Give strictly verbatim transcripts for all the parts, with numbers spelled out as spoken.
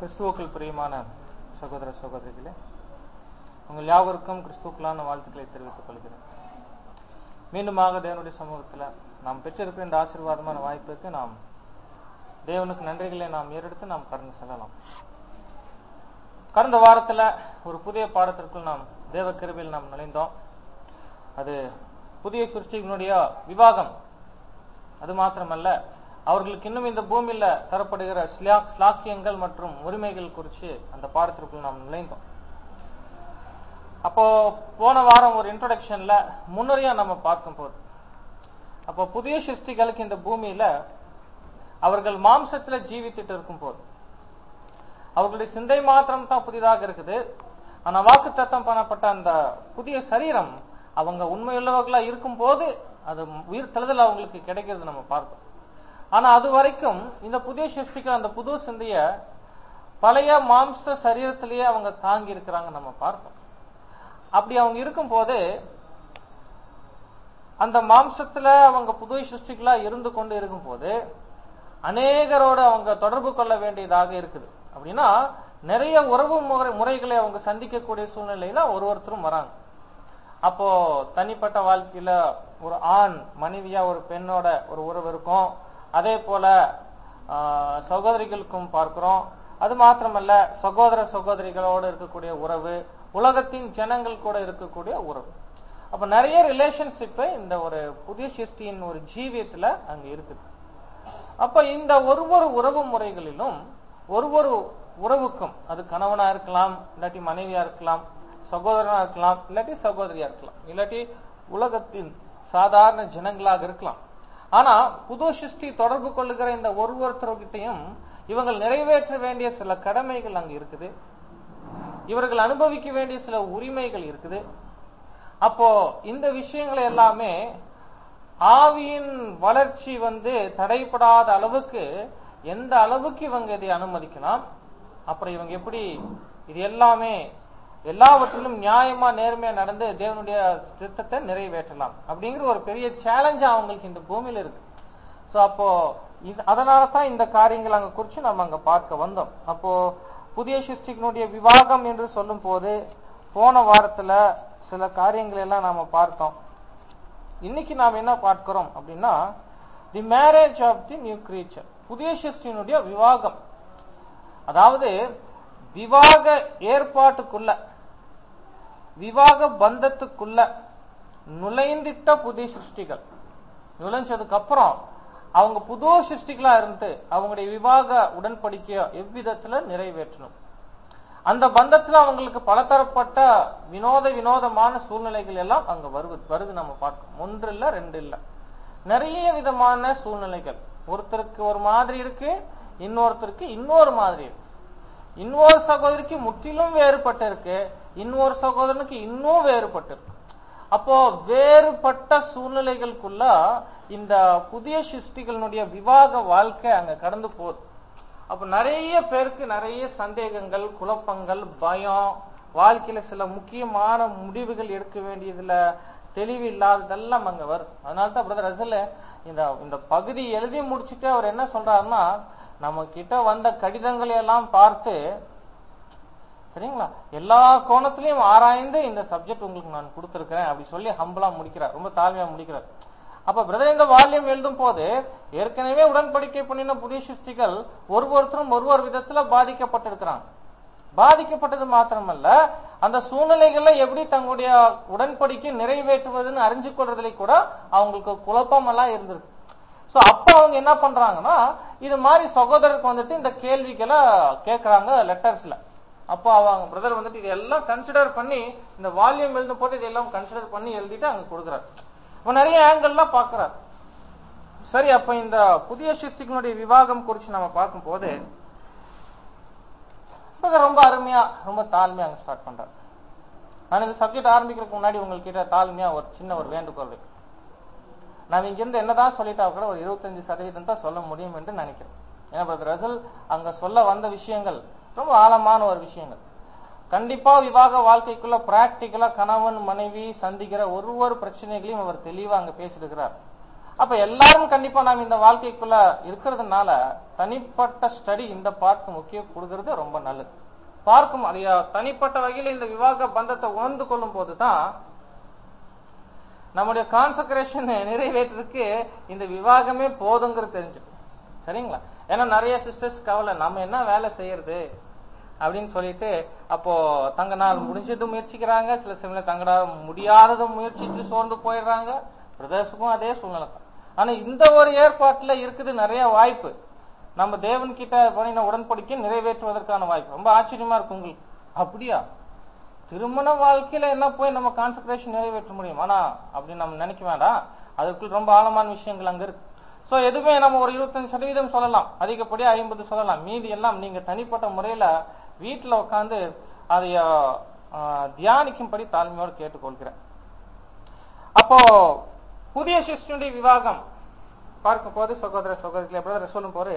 கிறிஸ்துவுக்குள் பிரியமான சகோதர சகோதரிகளே, உங்கள் யாவருக்கும் கிறிஸ்துக்களான வாழ்த்துக்களை தெரிவித்துக் கொள்கிறேன். மீண்டுமாக தேவனுடைய சமூகத்தில் நாம் பெற்றிருக்கிற இந்த ஆசீர்வாதமான வாய்ப்புக்கு நாம் தேவனுக்கு நன்றிகளை நாம் ஏறெடுத்து நாம் கடந்து செல்லலாம். கடந்த வாரத்துல ஒரு புதிய பாடத்திற்குள் நாம் தேவ கிருபையில் நாம் நுழைந்தோம். அது புதிய சிருஷ்டியினுடைய விவாகம். அது மாத்திரமல்ல, அவர்களுக்கு இன்னும் இந்த பூமியில தரப்படுகிற ஸ்லாக்கியங்கள் மற்றும் உரிமைகள் குறித்து அந்த பாடத்திற்குள் நாம் நுழைந்தோம். அப்போ போன வாரம் ஒரு இன்ட்ரோடக்ஷன்ல முன்னுரையா நம்ம பார்க்கும் போது, அப்போ புதிய சிருஷ்டிகளுக்கு இந்த பூமியில அவர்கள் மாம்சத்துல ஜீவித்துட்டு இருக்கும் போது அவர்களுடைய சிந்தை மாத்திரம் தான் புதிதாக இருக்குது. ஆனா வாக்கு தத்தம் பண்ணப்பட்ட அந்த புதிய சரீரம் அவங்க உண்மையுள்ளவர்களா இருக்கும் போது அது உயிர் தழுதல் அவங்களுக்கு கிடைக்கிறது நம்ம பார்த்தோம். ஆனா அது வரைக்கும் இந்த புதிய சிருஷ்டிகள் அந்த புது சிந்தைய பழைய மாம்ச சரீரத்திலேயே அவங்க தாங்கி இருக்கிறாங்க நம்ம பார்த்தோம். அப்படி அவங்க இருக்கும் போது அந்த மாம்சத்துல அவங்க புது சிருஷ்டிகளா இருந்து கொண்டு இருக்கும் போது அநேகரோட அவங்க தொடர்பு கொள்ள வேண்டியதாக இருக்குது. அப்படின்னா நிறைய உறவு முறை முறைகளை அவங்க சந்திக்கக்கூடிய சூழ்நிலையில ஒரு ஒருத்தரும் வராங்க. அப்போ தனிப்பட்ட வாழ்க்கையில ஒரு ஆண் மனைவியா ஒரு பெண்ணோட ஒரு உறவு இருக்கும். அதே போல சகோதரிகளுக்கும் பார்க்கிறோம். அது மாத்திரமல்ல, சகோதர சகோதரிகளோடு இருக்கக்கூடிய உறவு, உலகத்தின் ஜனங்கள் கூட இருக்கக்கூடிய உறவு. அப்ப நிறைய ரிலேஷன்ஷிப் இந்த ஒரு புதிய சிருஷ்டியின் ஒரு ஜீவியத்துல அங்க இருக்குது. அப்ப இந்த ஒரு ஒரு உறவு முறைகளிலும் ஒரு ஒரு உறவுக்கும், அது கணவனா இருக்கலாம், இல்லாட்டி மனைவியா இருக்கலாம், சகோதரனா இருக்கலாம், இல்லாட்டி சகோதரியா இருக்கலாம், இல்லாட்டி உலகத்தின் சாதாரண ஜனங்களாக இருக்கலாம். ஆனா புது சிருஷ்டி தொடர்பு கொள்ளுகிற இந்த ஒரு ஒருத்தர்கிட்டையும் இவங்கள் நிறைவேற்ற வேண்டிய சில கடமைகள் அங்க இருக்குது. இவர்கள் அனுபவிக்க வேண்டிய சில உரிமைகள் இருக்குது. அப்போ இந்த விஷயங்களை எல்லாமே ஆவியின் வளர்ச்சி வந்து தடைப்படாத அளவுக்கு எந்த அளவுக்கு இவங்க இதை அனுமதிக்கலாம், அப்புறம் இவங்க எப்படி இது எல்லாமே எல்லாவற்றிலும் நியாயமா நேர்மையா நடந்து தேவனுடைய திட்டத்தை நிறைவேற்றலாம் அப்படிங்கிற ஒரு பெரிய சேலஞ்ச் அவங்களுக்கு இந்த பூமியில இருக்கு. சோ அப்போ அதனாலதான் இந்த காரியங்கள் அங்க குறிச்சு நம்ம அங்க பார்க்க வந்தோம். அப்போ புதிய சிருஷ்டிகளுடைய விவாகம் என்று சொல்லும் போது போன வாரத்துல சில காரியங்கள் எல்லாம் நாம பார்த்தோம். இன்னைக்கு நாம் என்ன பார்க்கிறோம் அப்படின்னா, the marriage of the new creature, புதிய சிருஷ்டியினுடைய விவாகம். அதாவது விவாக ஏற்பாட்டுக்குள்ள, விவாக பந்தத்துக்குள்ள நுழைந்திட்ட புதிய சிருஷ்டிகள் நுழைஞ்சதுக்கு அப்புறம் அவங்க புது சிருஷ்டிகளா இருந்து அவங்களுடைய விவாக உடன்படிக்கைய எவ்விதத்துல நிறைவேற்றணும். அந்த பந்தத்துல அவங்களுக்கு பலதரப்பட்ட வினோத வினோதமான சூழ்நிலைகள் எல்லாம் அங்க வருது வருது நம்ம பார்க்கணும். ஒன்று இல்ல, ரெண்டு இல்ல, நிறைய விதமான சூழ்நிலைகள். ஒருத்தருக்கு ஒரு மாதிரி இருக்கு, இன்னொருத்தருக்கு இன்னொரு மாதிரி இருக்கு. இன்னொரு சகோதரிக்கு முற்றிலும் வேறுபட்டு இருக்கு, இன்னொரு சகோதரனுக்கு இன்னும் வேறுபட்டு இருக்கு. அப்போ வேறுபட்ட சூழ்நிலைகளுக்குள்ள இந்த புதிய சிருஷ்டிகளுடைய விவாக வாழ்க்கை அங்க கடந்து போகுது. அப்ப நிறைய பேருக்கு நிறைய சந்தேகங்கள், குழப்பங்கள், பயம், வாழ்க்கையில சில முக்கியமான முடிவுகள் எடுக்க வேண்டியதுல தெளிவு இல்லாததெல்லாம் அங்க வரும். அதனாலதான் பிரதர் ரசல் இந்த இந்த பகுதி எழுதி முடிச்சுட்டு அவர் என்ன சொல்றாருன்னா, நம்ம கிட்ட வந்த கடிதங்களை எல்லாம் பார்த்து, சரிங்களா, எல்லா கோணத்திலையும் ஆராய்ந்து இந்த சப்ஜெக்ட் உங்களுக்கு நான் கொடுத்திருக்கிறேன் அப்படி சொல்லி ஹம்பிளா முடிக்கிறார், ரொம்ப தாழ்மையா முடிக்கிறார். அப்ப பிரதர் இந்த வால்யம் எழுதும் போது ஏற்கனவே உடன்படிக்கை பண்ணின புதிய சிருஷ்டிகள் ஒரு ஒருத்தரும் ஒரு ஒரு விதத்துல பாதிக்கப்பட்டிருக்கிறாங்க. பாதிக்கப்பட்டது மாத்திரமல்ல, அந்த சூழ்நிலைகள்ல எப்படி தங்களுடைய உடன்படிக்கை நிறைவேற்றுவதுன்னு அறிஞ்சு கொள்றதுல கூட அவங்களுக்கு குழப்பம் எல்லாம் இருந்திருக்கு. சோ அப்ப அவங்க என்ன பண்றாங்கன்னா, இது மாதிரி சகோதரருக்கு வந்துட்டு இந்த கேள்விகளை கேட்கறாங்க லெட்டர்ஸ்ல. அப்போ அவங்க பிரதர் வந்துட்டு இதெல்லாம் கன்சிடர் பண்ணி இந்த வால்யூம் எழுதும் போது இதெல்லாம் கன்சிடர் பண்ணி எழுதிட்டு அங்க கொடுக்குறாரு. நிறைய ஆங்கிள்லாம் பாக்குறாரு. சரி, அப்ப இந்த புதிய சிருஷ்டிகளுடைய விவாகம் குறிச்சு நம்ம பார்க்கும் போது ரொம்ப அருமையா ரொம்ப தாழ்மையா அங்க ஸ்டார்ட் பண்றாரு. நான் இந்த சப்ஜெக்ட் ஆரம்பிக்கிறதுக்கு முன்னாடி உங்ககிட்ட தாழ்மையா ஒரு சின்ன ஒரு வேண்டுகோள் இருக்கு. நான் இங்கிருந்து என்னதான் சொல்லிட்டா கூட ஒரு இருபத்தஞ்சு சதவீதம் தான் சொல்ல முடியும் என்று நினைக்கிறேன். ஏன்னா பிரதர் ரசல் அங்க சொல்ல வந்த விஷயங்கள் ரொம்ப ஆழமான ஒரு விஷயங்கள். கண்டிப்பா விவாக வாழ்க்கைக்குள்ள பிராக்டிக்கலா கணவன் மனைவி சந்திக்கிற ஒரு ஒரு பிரச்சனைகளையும் அவர் தெளிவா அங்க பேசிருக்கிறார். அப்ப எல்லாரும் கண்டிப்பா நாம் இந்த வாழ்க்கைக்குள்ள இருக்கிறதுனால தனிப்பட்ட ஸ்டடி இந்த பார்க்க முக்கியம் கொடுக்கறது ரொம்ப நல்லது. பார்க்கும் அதைய தனிப்பட்ட வகையில இந்த விவாக பந்தத்தை உணர்ந்து கொள்ளும் போதுதான் நம்முடைய கான்சக்ரேஷன் நிறைவேற்றதுக்கு இந்த விவாகமே போதுங்கிறது தெரிஞ்சு. சரிங்களா? ஏன்னா நிறைய சிஸ்டர்ஸ் கவலை, நம்ம என்ன வேலை செய்யறது அப்படின்னு சொல்லிட்டு அப்போ தங்கனால் முடிஞ்சதும் முயற்சிக்கிறாங்க, சில சமயம் தங்களால் முடியாததும் முயற்சிட்டு சோர்ந்து போயிடுறாங்க. பிரதர்ஸுக்கும் அதே சூழ்நிலை தான். ஆனா இந்த ஒரு ஏற்பாட்டுல இருக்குது நிறைய வாய்ப்பு. நம்ம தேவன் கிட்ட பண்ணின உடன்படிக்கை நிறைவேற்றுவதற்கான வாய்ப்பு ரொம்ப ஆச்சரியமா இருக்கு உங்களுக்கு. அப்படியா திருமண வாழ்க்கையில என்ன போய் நம்ம கான்சென்ட்ரேஷன் நிறைவேற்ற முடியும்? ஆனா அப்படின்னு நம்ம நினைக்க வேண்டாம், அதுக்குள்ள ரொம்ப ஆழமான விஷயங்கள் அங்க இருக்கு. சோ எதுவுமே நம்ம ஒரு இருபத்தஞ்சு சதவீதம் சொல்லலாம், அதிகப்படியா ஐம்பது சொல்லலாம். மீதி எல்லாம் நீங்க தனிப்பட்ட முறையில வீட்டுல உட்காந்து அதைய தியானிக்கும்படி தாழ்மையோடு கேட்டுக்கொள்கிறேன். அப்போ புதிய சிஷ்யனுடைய விவாகம் பார்க்கும் போது சகோதர சகோதரிகளை சொல்லும் போது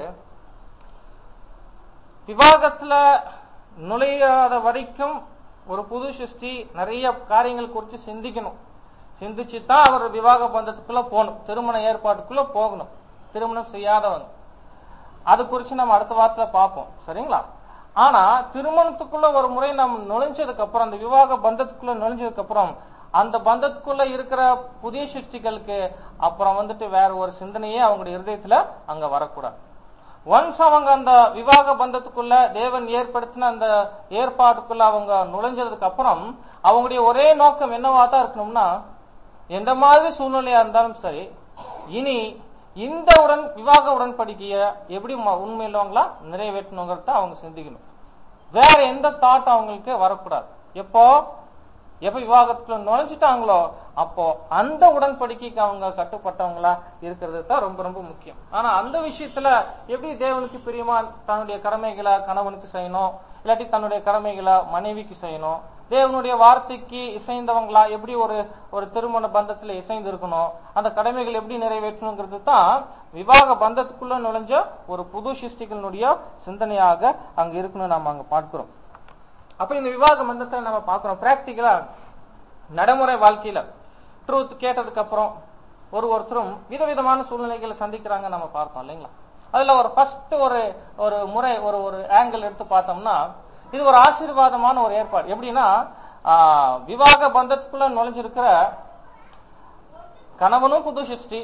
விவாகத்துல நுழையாத வரைக்கும் ஒரு புது சிருஷ்டி நிறைய காரியங்கள் குறித்து சிந்திக்கணும். சிந்திச்சுதான் அவர் விவாக பந்தத்துக்குள்ள போகணும், திருமண ஏற்பாட்டுக்குள்ள போகணும். திருமணம் செய்யாதவங்க அது குறிச்சு நம்ம அடுத்த வாரத்துல பார்ப்போம். சரிங்களா? ஆனா திருமணத்துக்குள்ள ஒரு முறை நம்ம நுழைஞ்சதுக்கு அப்புறம், அந்த விவாக பந்தத்துக்குள்ள நுழைஞ்சதுக்கு அப்புறம் அந்த பந்தத்துக்குள்ள இருக்கிற புதிய சிருஷ்டிகளுக்கு அப்புறம் வந்துட்டு வேற ஒரு சிந்தனையே அவங்களுடைய இருதயத்துல அங்க வரக்கூடாது. ஒன்ஸ் அவங்க அந்த விவாக பந்தத்துக்குள்ள தேவன் ஏற்படுத்தின அந்த ஏற்பாட்டுக்குள்ள அவங்க நுழைஞ்சதுக்கு அப்புறம் அவங்களுடைய ஒரே நோக்கம் என்னவா தான் இருக்கணும்னா, எந்த மாதிரி சூழ்நிலையா இருந்தாலும் சரி, இனி இந்த உடன் விவாக உடன்படிக்கைய எப்படி உண்மையிலவங்களா நிறைவேற்றணுங்கிறத அவங்க சிந்திக்கணும். வேற எந்த தாட் அவங்களுக்கு வரக்கூடாது. எப்போ எப்ப விவாகத்துக்குள்ள நுழைஞ்சிட்டாங்களோ அப்போ அந்த உடன்படிக்கைக்கு அவங்க கட்டுப்பட்டவங்களா இருக்கிறது தான் ரொம்ப ரொம்ப முக்கியம். ஆனா அந்த விஷயத்துல எப்படி தேவனுக்கு பிரியமா தன்னுடைய கடமைகளை கணவனுக்கு செய்யணும், இல்லாட்டி தன்னுடைய கடமைகளை மனைவிக்கு செய்யணும், தேவனுடைய வார்த்தைக்கு இசைந்தவங்களா எப்படி ஒரு ஒரு திருமண பந்தத்துல இசைந்து இருக்கணும், அந்த கடமைகள் எப்படி நிறைவேற்றணுங்கிறது தான் விவாக பந்தத்துக்குள்ள நுழைஞ்ச ஒரு புது சிருஷ்டிகளுடைய சிந்தனையாக அங்க இருக்கணும் நாம அங்க பார்க்கிறோம். அப்ப இந்த விவாக பந்தத்தை நம்ம பார்க்கிறோம் பிராக்டிகலா நடைமுறை வாழ்க்கையில. ட்ரூத் கேட்டதுக்கு அப்புறம் ஒரு ஒருத்தரும் விதவிதமான சூழ்நிலைகளை சந்திக்கிறாங்க நம்ம பார்த்தோம் இல்லைங்களா? அதுல ஒரு ஃபர்ஸ்ட் ஒரு ஒரு முறை ஒரு ஒரு ஆங்கிள் எடுத்து பார்த்தோம்னா, இது ஒரு ஆசீர்வாதமான ஒரு ஏற்பாடு. எப்படின்னா, விவாக பந்தத்துக்குள்ள நுழைஞ்சிருக்கிற கணவனும் புது சிருஷ்டி,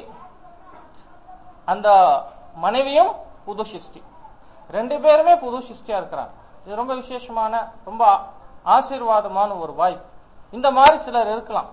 அந்த மனைவியும் புது சிருஷ்டி, ரெண்டு பேருமே புது சிருஷ்டியா இருக்கிறாங்க. இது ரொம்ப விசேஷமான ரொம்ப ஆசீர்வாதமான ஒரு வாய்ப்பு. இந்த மாதிரி சிலர் இருக்கலாம்.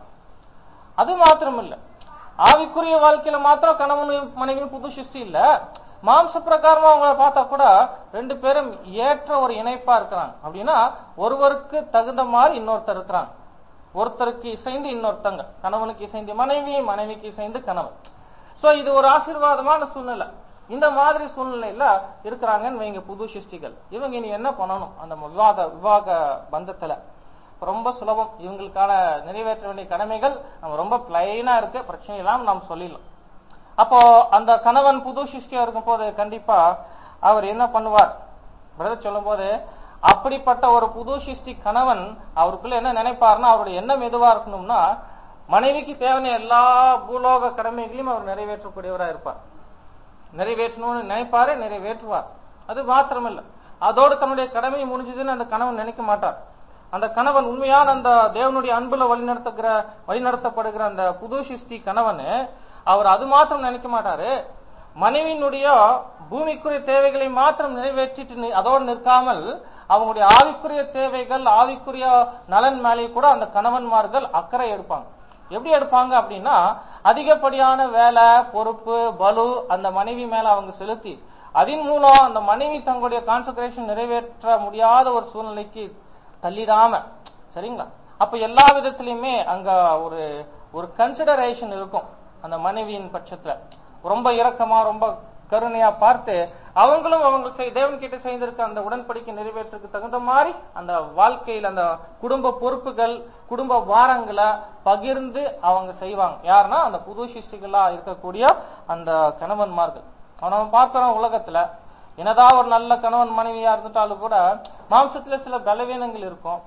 அது மாத்திரம் இல்ல, ஆவிக்குரிய வாழ்க்கையில மாத்திரம் கணவன் மனைவியும் புது சிருஷ்டி இல்ல, மாம்ச பிரகாரமா அவங்களை பார்த்தா கூட ரெண்டு பேரும் ஏற்ற ஒரு இணைப்பா இருக்கிறாங்க. அப்படின்னா ஒருவருக்கு தகுந்த மாதிரி இன்னொருத்தர் இருக்கிறாங்க. ஒருத்தருக்கு இசைந்து இன்னொருத்தங்க, கணவனுக்கு இசைந்து மனைவி, மனைவிக்கு இசைந்து கணவன். சோ இது ஒரு ஆசீர்வாதமான சூழ்நிலை. இந்த மாதிரி சூழ்நிலையில இருக்கிறாங்கன்னு வைங்க புது சிருஷ்டிகள். இவங்க இனி என்ன பண்ணணும்? அந்த விவாக விவாக பந்தத்துல ரொம்ப சுலபம். இவங்களுக்கான நிறைவேற்ற வேண்டிய கடமைகள் நம்ம ரொம்ப பிளைனா இருக்கு, பிரச்சனை இல்லாம நாம் சொல்லிடலாம். அப்போ அந்த கணவன் புது சிருஷ்டியா இருக்கும் போது கண்டிப்பா அவர் என்ன பண்ணுவார்? பிரதர் சொல்லும் போது அப்படிப்பட்ட ஒரு புது சிருஷ்டி கணவன் அவருக்குள்ள என்ன நினைப்பாருன்னா, அவருடைய எண்ணம் எதுவா இருக்கணும்னா, மனைவிக்கு தேவையான எல்லா பூலோக கடமைகளையும் அவர் நிறைவேற்றக்கூடியவரா இருப்பார். நிறைவேற்றணும்னு நினைப்பாரு, நிறைவேற்றுவார். அது மாத்திரமில்ல, அதோடு தன்னுடைய கடமை முடிஞ்சதுன்னு அந்த கணவன் நினைக்க மாட்டார். அந்த கணவன் உண்மையான அந்த தேவனுடைய அன்புல வழிநடத்துகிற வழிநடத்தப்படுகிற அந்த புது சிருஷ்டி கணவன் அவர் அது மாத்திரம் நினைக்க மாட்டாரு. மனைவியினுடைய பூமிக்குரிய தேவைகளை மாத்திரம் நிறைவேற்றிட்டு அதோடு நிற்காமல் அவங்களுடைய ஆவிக்குரிய தேவைகள், ஆவிக்குரிய நலன் மேலே கூட அந்த கணவன்மார்கள் அக்கறை எடுப்பாங்க. எப்படி எடுப்பாங்க அப்படின்னா, அதிகப்படியான வேலை, பொறுப்பு, பலு அந்த மனைவி மேல அவங்க செலுத்தி அதன் மூலம் அந்த மனைவி தங்களுடைய கான்சன்ட்ரேஷன் நிறைவேற்ற முடியாத ஒரு சூழ்நிலைக்கு தள்ளிடாம. சரிங்களா? அப்ப எல்லா விதத்திலயுமே அங்க ஒரு ஒரு கன்சிடரேஷன் இருக்கும். அந்த மனைவியின் பட்சத்துல ரொம்ப இரக்கமா ரொம்ப கருணையா பார்த்து அவங்களும் அவங்க தேவன் கிட்ட செய்திருக்க அந்த உடன்படிக்கை நிறைவேற்றுக்கு தகுந்த மாதிரி அந்த வாழ்க்கையில் அந்த குடும்ப பொறுப்புகள், குடும்ப வாரங்களை பகிர்ந்து அவங்க செய்வாங்க. யாருன்னா அந்த புது சிருஷ்டிகளா இருக்கக்கூடிய அந்த கணவன்மார்கள். நம்ம பார்க்கிறோம் உலகத்துல என்னதான் ஒரு நல்ல கணவன் மனைவியா இருந்துட்டாலும் கூட மாம்சத்துல சில பலவீனங்கள் இருக்கும்,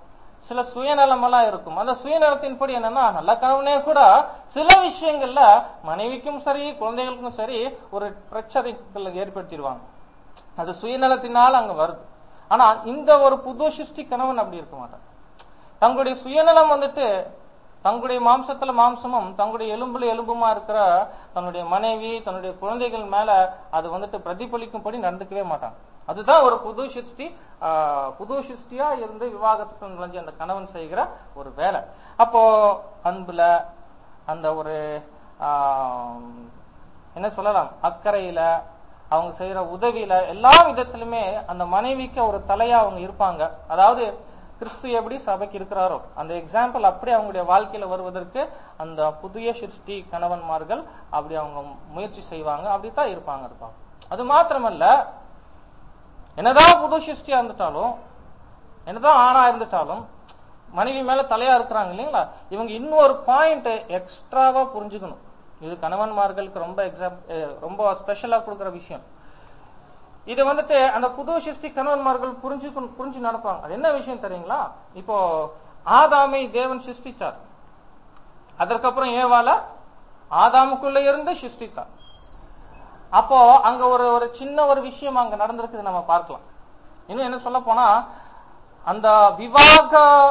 சில சுயநலம் எல்லாம் இருக்கும். அந்த சுயநலத்தின்படி என்னன்னா, நல்ல கணவனே கூட சில விஷயங்கள்ல மனைவிக்கும் சரி குழந்தைகளுக்கும் சரி ஒரு பிரச்சனைகளை ஏற்படுத்திடுவாங்க. அது சுயநலத்தினால் அங்க வருது. ஆனா இந்த ஒரு புது சிருஷ்டி கணவன் அப்படி இருக்க மாட்டான். தங்களுடைய சுயநலம் வந்துட்டு தங்களுடைய மாம்சத்துல மாம்சமும் தங்களுடைய எலும்புல எலும்புமா இருக்கிற தன்னுடைய மனைவி தன்னுடைய குழந்தைகள் மேல அது வந்துட்டு பிரதிபலிக்கும்படி நடந்துக்கவே மாட்டாங்க. அதுதான் ஒரு புது சிருஷ்டி. ஆஹ் புது சிருஷ்டியா இருந்து விவாகத்துக்கு நுழைஞ்ச அந்த கணவன் செய்கிற ஒரு வேலை. அப்போ அன்புல அந்த ஒரு ஆஹ் என்ன சொல்லலாம், அக்கறையில அவங்க செய்யற உதவியில எல்லா விதத்திலுமே அந்த மனைவிக்கு ஒரு தலையா அவங்க இருப்பாங்க. அதாவது கிறிஸ்து எப்படி சபைக்கு இருக்கிறாரோ அந்த எக்ஸாம்பிள் அப்படி அவங்களுடைய வாழ்க்கையில வருவதற்கு அந்த புதிய சிருஷ்டி கணவன்மார்கள் அப்படி அவங்க முயற்சி செய்வாங்க. அப்படித்தான் இருப்பாங்க இருப்பாங்க அது மாத்திரமல்ல, என்னதான் புது சிருஷ்டியா இருந்துட்டாலும் என்னதான் ஆணா இருந்துட்டாலும் மனைவி மேல தலையா இருக்கிறாங்க இல்லைங்களா, இவங்க இன்னொரு பாயிண்ட் எக்ஸ்ட்ராவா புரிஞ்சுக்கணும். இது கணவன்மார்களுக்கு ரொம்ப எக்ஸாம் ரொம்ப ஸ்பெஷலா கொடுக்குற விஷயம். இது வந்துட்டு அந்த புது சிருஷ்டி கணவன்மார்கள் புரிஞ்சு புரிஞ்சு நடப்பாங்க. அது என்ன விஷயம் தெரியுங்களா? இப்போ ஆதாமை தேவன் சிருஷ்டிச்சார், அதற்கப்புறம் ஏவால ஆதாமுக்குள்ள இருந்து சிருஷ்டித்தார். அப்போ அங்க ஒரு ஒரு சின்ன ஒரு விஷயம் அங்க நடந்திருக்குது நம்ம பார்க்கலாம். இன்னும் என்ன சொல்ல போனா, அந்த விவாக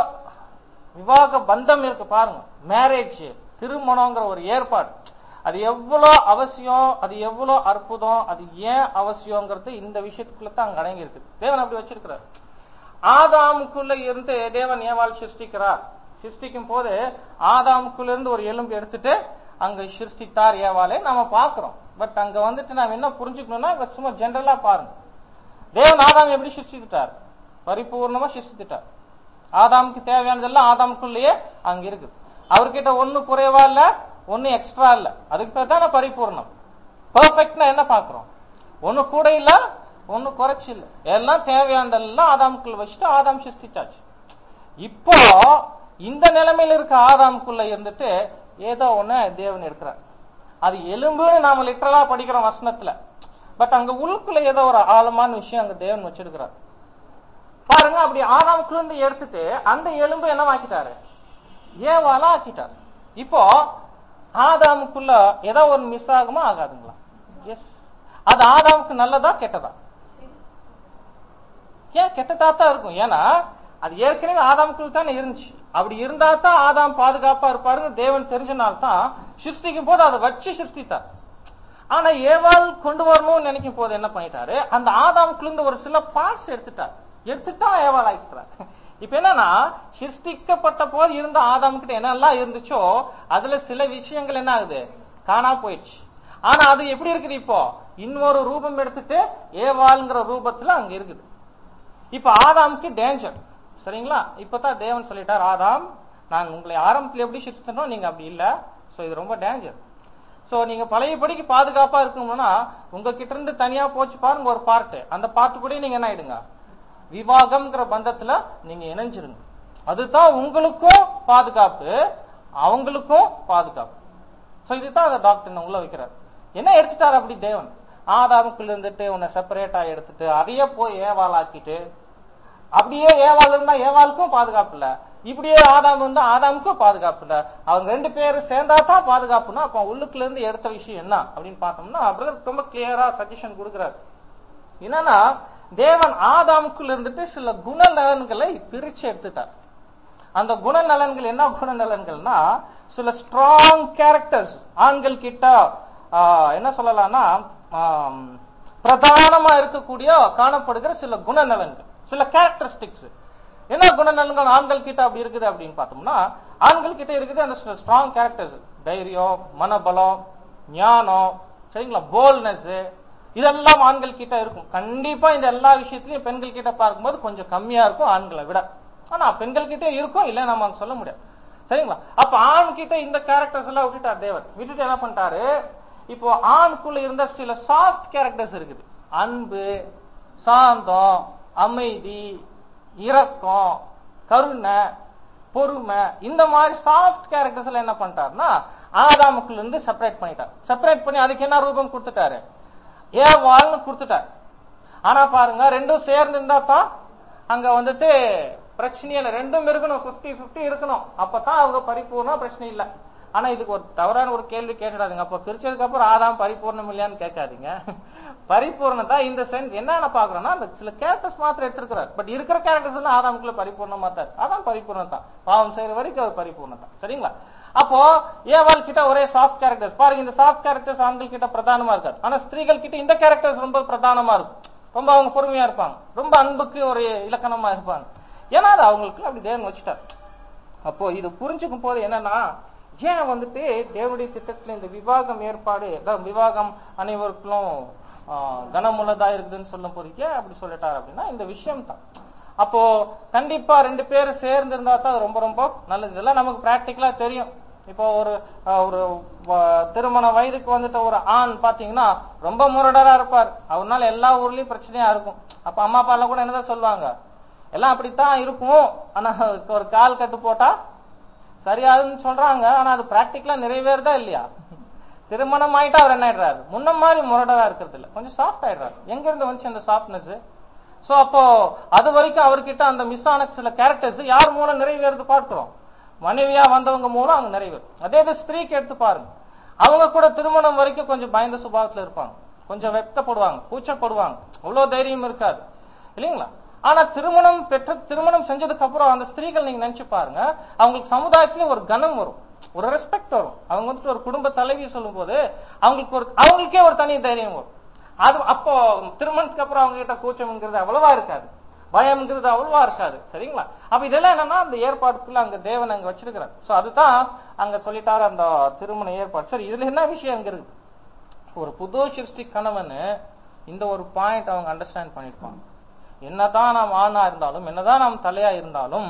விவாக பந்தம் இருக்கு பாருங்க, மேரேஜ் திருமணங்கிற ஒரு ஏற்பாடு, அது எவ்வளவு அவசியம், அது எவ்வளவு அற்புதம், அது ஏன் அவசியம்ங்கிறது இந்த விஷயத்துக்குள்ள தான் அங்க அடங்கி இருக்கு. தேவன் அப்படி வச்சிருக்கிறார். ஆதாமுக்குள்ள இருந்து தேவன் ஏவாள் சிருஷ்டிக்கிறார். சிருஷ்டிக்கும் போது ஆதாமுக்குள்ள இருந்து ஒரு எலும்பு எடுத்துட்டு அங்க சிருஷ்டித்தார் ஏவாளே நாம பாக்குறோம். பட் அங்க வந்துட்டு நாம என்ன புரிஞ்சுக்கணும்னா, சும்மா ஜெனரலா பாருங்க, தேவன் ஆதாம் எப்படி சிருஷ்டித்தார்? பரிபூர்ணமா சிருஷ்டித்தார். ஆதாமுக்கு தேவையானதெல்லாம் ஆதாமுக்குள்ளேயே அங்க இருக்கு. அவர்கிட்ட ஒண்ணு குறைவா இல்ல, ஒண்ணு எக்ஸ்ட்ரா இல்ல. அதுக்கு பேர் தான் பரிபூர்ணம். பெர்ஃபெக்ட்னா என்ன பாக்குறோம்? ஒண்ணு கூட இல்ல, ஒண்ணு குறைச்சு இல்ல, எல்லாம் தேவையானதெல்லாம் ஆதாமுக்குள்ள வச்சுட்டு ஆதாம் சிருஷ்டிச்சாச்சு. இப்போ இந்த நிலைமையில இருக்க ஆதாமுக்குள்ள இருந்துட்டு ஏதோ ஒண்ணு தேவன் இருக்கிறார். அது எலும்புன்னு நாம லிட்டரலா படிக்கிறோம் வசனத்துல. பட் அங்க உள்ளுக்குள்ள ஏதோ ஒரு ஆழமான விஷயம் அங்க தேவன் வச்சிருக்கிறார் பாருங்க. அப்படி ஆதாமுக்குள்ள இருந்து எடுத்துட்டு அந்த எலும்பு என்ன ஆக்கிட்டாரு? ஏவாளா ஆக்கிட்டாரு. இப்போ ஆதாமுக்குள்ள ஏதோ ஒரு மிஸ் ஆகுமா ஆகாதுங்களா? எஸ். அது ஆதாமுக்கு நல்லதா கெட்டதா? ஏன் கெட்டதா தான் இருக்கும். ஏன்னா அது ஏற்கனவே ஆதாமுக்குள்ள தானே இருந்துச்சு. அப்படி இருந்தா தான் ஆதாம் பாதுகாப்பா இருப்பாருன்னு தேவன் தெரிஞ்சனால்தான் சிருஷ்டிக்கும் போது அதை வச்சு சிருஷ்டித்தார். ஆனா ஏவாள் கொண்டு வரணும்னு நினைக்கும் போது என்ன பண்ணிட்டாரு? அந்த ஆதாமுக்குள்ள இருந்து ஒரு சில பார்ட்ஸ் எடுத்துட்டார். எடுத்துட்டா ஏவாள் ஆகிட்டார். இப்ப என்னன்னா, சிருஷ்டிக்கப்பட்ட போது இருந்த ஆதாம் கிட்ட என்னெல்லாம் இருந்துச்சோ அதுல சில விஷயங்கள் என்ன ஆகுது? காணா போயிடுச்சு. ஆனா அது எப்படி இருக்குது? இப்போ இன்னொரு ரூபம் எடுத்துட்டு ஏவாள்ங்கிற ரூபத்துல அங்க இருக்குது. இப்ப ஆதாமுக்கு டேஞ்சர், சரிங்களா? இப்பதான் தேவன் சொல்லிட்டார், ஆதாம் நான் உங்களை ஆரம்பத்துல எப்படி சிருஷ்டிச்சனோ நீங்க அப்படி இல்ல, சோ இது ரொம்ப டேஞ்சர். சோ நீங்க பழையபடிக்கு பாதுகாப்பா இருக்கணும்னா உங்ககிட்ட இருந்து தனியா போச்சு பாருங்க ஒரு பார்ட், அந்த பார்ட் கூட நீங்க என்ன ஆயிடுங்க, விவாகம்ங்கிற பந்தத்துல நீங்க இணைஞ்சிருங்க. அதுதான் உங்களுக்கும் பாதுகாப்பு, அவங்களுக்கும் பாதுகாப்பு. சோ இதுதான் அந்த டாக்டர் உள்ள வைக்கிறார். என்ன எடுத்துட்டாரு அப்படி தேவன்? ஆதாமுக்குள்ள இருந்துட்டு உன்னை செப்பரேட்டா எடுத்துட்டு அதையே போய் ஏவாள் ஆக்கிட்டு, அப்படியே ஏவாள் இருந்தா ஏவாளுக்கும் பாதுகாப்பு இல்ல, இப்படியே ஆதாம் இருந்தா ஆதாமுக்கும் பாதுகாப்பு இல்ல, அவங்க ரெண்டு பேரும் சேர்ந்தாதான் பாதுகாப்புனா அப்ப உள்ளுக்குள்ள இருந்து எடுத்த விஷயம் என்ன அப்படின்னு பார்த்தோம்னா பிரதர் ரொம்ப கிளியரா சஜஷன் கொடுக்கிறார். என்னன்னா, தேவன் ஆதாமுக்குள்ள இருந்துட்டு சில குணநலன்களை பிரிச்சு எடுத்துட்டார். அந்த குணநலன்கள் என்ன குணநலன்கள்னா, சில ஸ்ட்ராங் கேரக்டர்ஸ் ஆண்கள் கிட்ட என்ன சொல்லலாம்னா பிரதானமா இருக்கக்கூடிய காணப்படுகிற சில குணநலன்கள், சில கேரக்டரிஸ்டிக்ஸ். என்ன குணநலன்கள் ஆண்கள் கிட்ட அப்படி இருக்குது அப்படின்னு பார்த்தோம்னா, ஆண்கள் கிட்ட இருக்குது அந்த ஸ்ட்ராங் கேரக்டர்ஸ், தைரியம், மனபலம், ஞானம், சரிங்களா, போல்ட்னஸ், இதெல்லாம் ஆண்கள் கிட்ட இருக்கும். கண்டிப்பா இந்த எல்லா விஷயத்திலையும் பெண்கள் கிட்ட பார்க்கும்போது கொஞ்சம் கம்மியா இருக்கும் ஆண்களை விட. ஆனா பெண்கள் கிட்ட இருக்கும், இல்ல நம்ம சொல்ல முடியாது, சரிங்களா? அப்ப ஆண் கிட்ட இந்த கேரக்டர்ஸ் எல்லாம் விட்டுட்டார் தேவன். விட்டுட்டு என்ன பண்ணிட்டாரு, இப்போ ஆணுக்குள்ள இருந்த சில சாஃப்ட் கேரக்டர்ஸ் இருக்குது. அன்பு, சாந்தம், அமைதி, இரக்கம், கருணை, பொறுமை, இந்த மாதிரி சாஃப்ட் கேரக்டர்ஸ் எல்லாம் என்ன பண்ணிட்டாருன்னா ஆதாமுக்குள்ள இருந்து செப்பரேட் பண்ணிட்டார். செப்பரேட் பண்ணி அதுக்கு என்ன ரூபம் கொடுத்துட்டாரு? ஏவாள்னு கொடுத்துட்டார். ஆனா பாருங்க, ரெண்டும் சேர்ந்து இருந்தா தான் அங்க வந்துட்டு பிரச்சனையே இல்லை, ரெண்டும் இருக்கணும், பிப்டி பிப்டி இருக்கணும், அப்பதான் அவங்க பரிபூர்ணம், பிரச்சனை இல்லை. ஆனா இதுக்கு ஒரு தவறான ஒரு கேள்வி கேட்டுடாதீங்க. அப்ப பிரிச்சதுக்கு அப்புறம் ஆதாம் பரிபூர்ணம் இல்லையான்னு கேட்காதீங்க. பரிபூர்ணதா இந்த சென்ஸ் என்ன பாக்குறோம்னா அந்த சில கேரக்டர்ஸ் மாத்திரம் எடுத்திருக்கிறார். பட் இருக்கிற கேரக்டர்ஸ் எல்லாம் ஆதாமுக்குள்ள பரிபூர்ணமா தான், அதான் பரிபூர்ணதா, பாவம் செய்யற வரைக்கும் அது பரிபூர்ணதா. சரிங்களா? அப்போ ஏவாள் கிட்ட ஒரே சாஃப்ட் கேரக்டர்ஸ் பாருங்க, இந்த சாஃப்ட் கேரக்டர்ஸ் ஆண்கள் கிட்ட பிரதானமா இருக்காது. ஆனா ஸ்திரீகள் கிட்ட இந்த கேரக்டர்ஸ் ரொம்ப பிரதானமா இருக்கும். ரொம்ப அவங்க பொறுமையா இருப்பாங்க, ரொம்ப அன்புக்கு ஒரு இலக்கணமா இருப்பாங்க. ஏன்னா அது அவங்களுக்கு அப்படி தேவன் வச்சுட்டார். அப்போ இது புரிஞ்சுக்கும் போது என்னன்னா, ஏன் வந்துட்டு தேவனுடைய திட்டத்துல இந்த விவாகம் ஏற்பாடு, விவாகம் அனைவருக்கும் கனமுள்ளதா இருக்குதுன்னு சொல்லும் போது ஏன் அப்படி சொல்லிட்டாரு அப்படின்னா இந்த விஷயம் தான். அப்போ கண்டிப்பா ரெண்டு பேரும் சேர்ந்து இருந்தா தான் ரொம்ப ரொம்ப நல்லது. இதெல்லாம் நமக்கு பிராக்டிக்கலா தெரியும். இப்போ ஒரு ஒரு திருமண வயதுக்கு வந்துட்டு ஒரு ஆண் பாத்தீங்கன்னா ரொம்ப முரடரா இருப்பார், அவனால எல்லா ஊர்லயும் பிரச்சனையா இருக்கும். அப்ப அம்மா அப்பா எல்லாம் கூட என்னதான் சொல்லுவாங்க, எல்லாம் அப்படித்தான் இருக்கும், ஆனா ஒரு கால் கட்டு போட்டா சரியாதுன்னு சொல்றாங்க. ஆனா அது பிராக்டிக்கலா நிறைவேறதா இல்லையா? திருமணம் ஆயிட்டா அவர் என்ன ஆயிடுறாரு, முன்ன மாதிரி முரடரா இருக்கிறது இல்ல, கொஞ்சம் சாஃப்ட் ஆயிடுறாரு. எங்க இருந்து வந்துச்சு அந்த சாஃப்ட்னஸ்? சோ அப்போ அது வரைக்கும் அவர்கிட்ட அந்த மிஸ் ஆன சில கேரக்டர்ஸ் யார் மூலம் நிறைவேறது பார்க்கிறோம், மனைவியா வந்தவங்க மூலம் அவங்க நிறைவேறும். அதே இது ஸ்திரீக்கு எடுத்து பாருங்க, அவங்க கூட திருமணம் வரைக்கும் கொஞ்சம் பயந்த சுபாவத்துல இருப்பாங்க, கொஞ்சம் வெட்கப்படுவாங்க, கூச்சப்படுவாங்க, அவ்வளவு தைரியம் இருக்காது இல்லைங்களா? ஆனா திருமணம் பெற்ற திருமணம் செஞ்சதுக்கு அப்புறம் அந்த ஸ்திரீகள் நீங்க நினைச்சு பாருங்க, அவங்களுக்கு சமுதாயத்திலே ஒரு கனம் வரும், ஒரு ரெஸ்பெக்ட் வரும். அவங்க வந்துட்டு ஒரு குடும்ப தலைவி சொல்லும் போது அவங்களுக்கு ஒரு அவங்களுக்கே ஒரு தனி தைரியம் வரும். அது அப்போ திருமணத்துக்கு அப்புறம் அவங்க கிட்ட கூச்சம்ங்கிறது அவ்வளவா இருக்காது, பயம்ங்கிறது அவ்வளவா இருக்காது. சரிங்களா? அப்ப இதெல்லாம் என்னன்னா அந்த ஏற்பாடுக்குள்ள அங்க தேவன் அங்க வச்சிருக்கிறார். சோ அதுதான் அங்க சொல்லிட்டாரு அந்த திருமண ஏற்பாடு. சரி, இதுல என்ன விஷயம் அங்க இருக்கு? ஒரு புது சிருஷ்டி கணவன் இந்த ஒரு பாயிண்ட் அவங்க அண்டர்ஸ்டாண்ட் பண்ணிருப்பாங்க. என்னதான் நாம் ஆணா இருந்தாலும், என்னதான் நாம் தலையா இருந்தாலும்,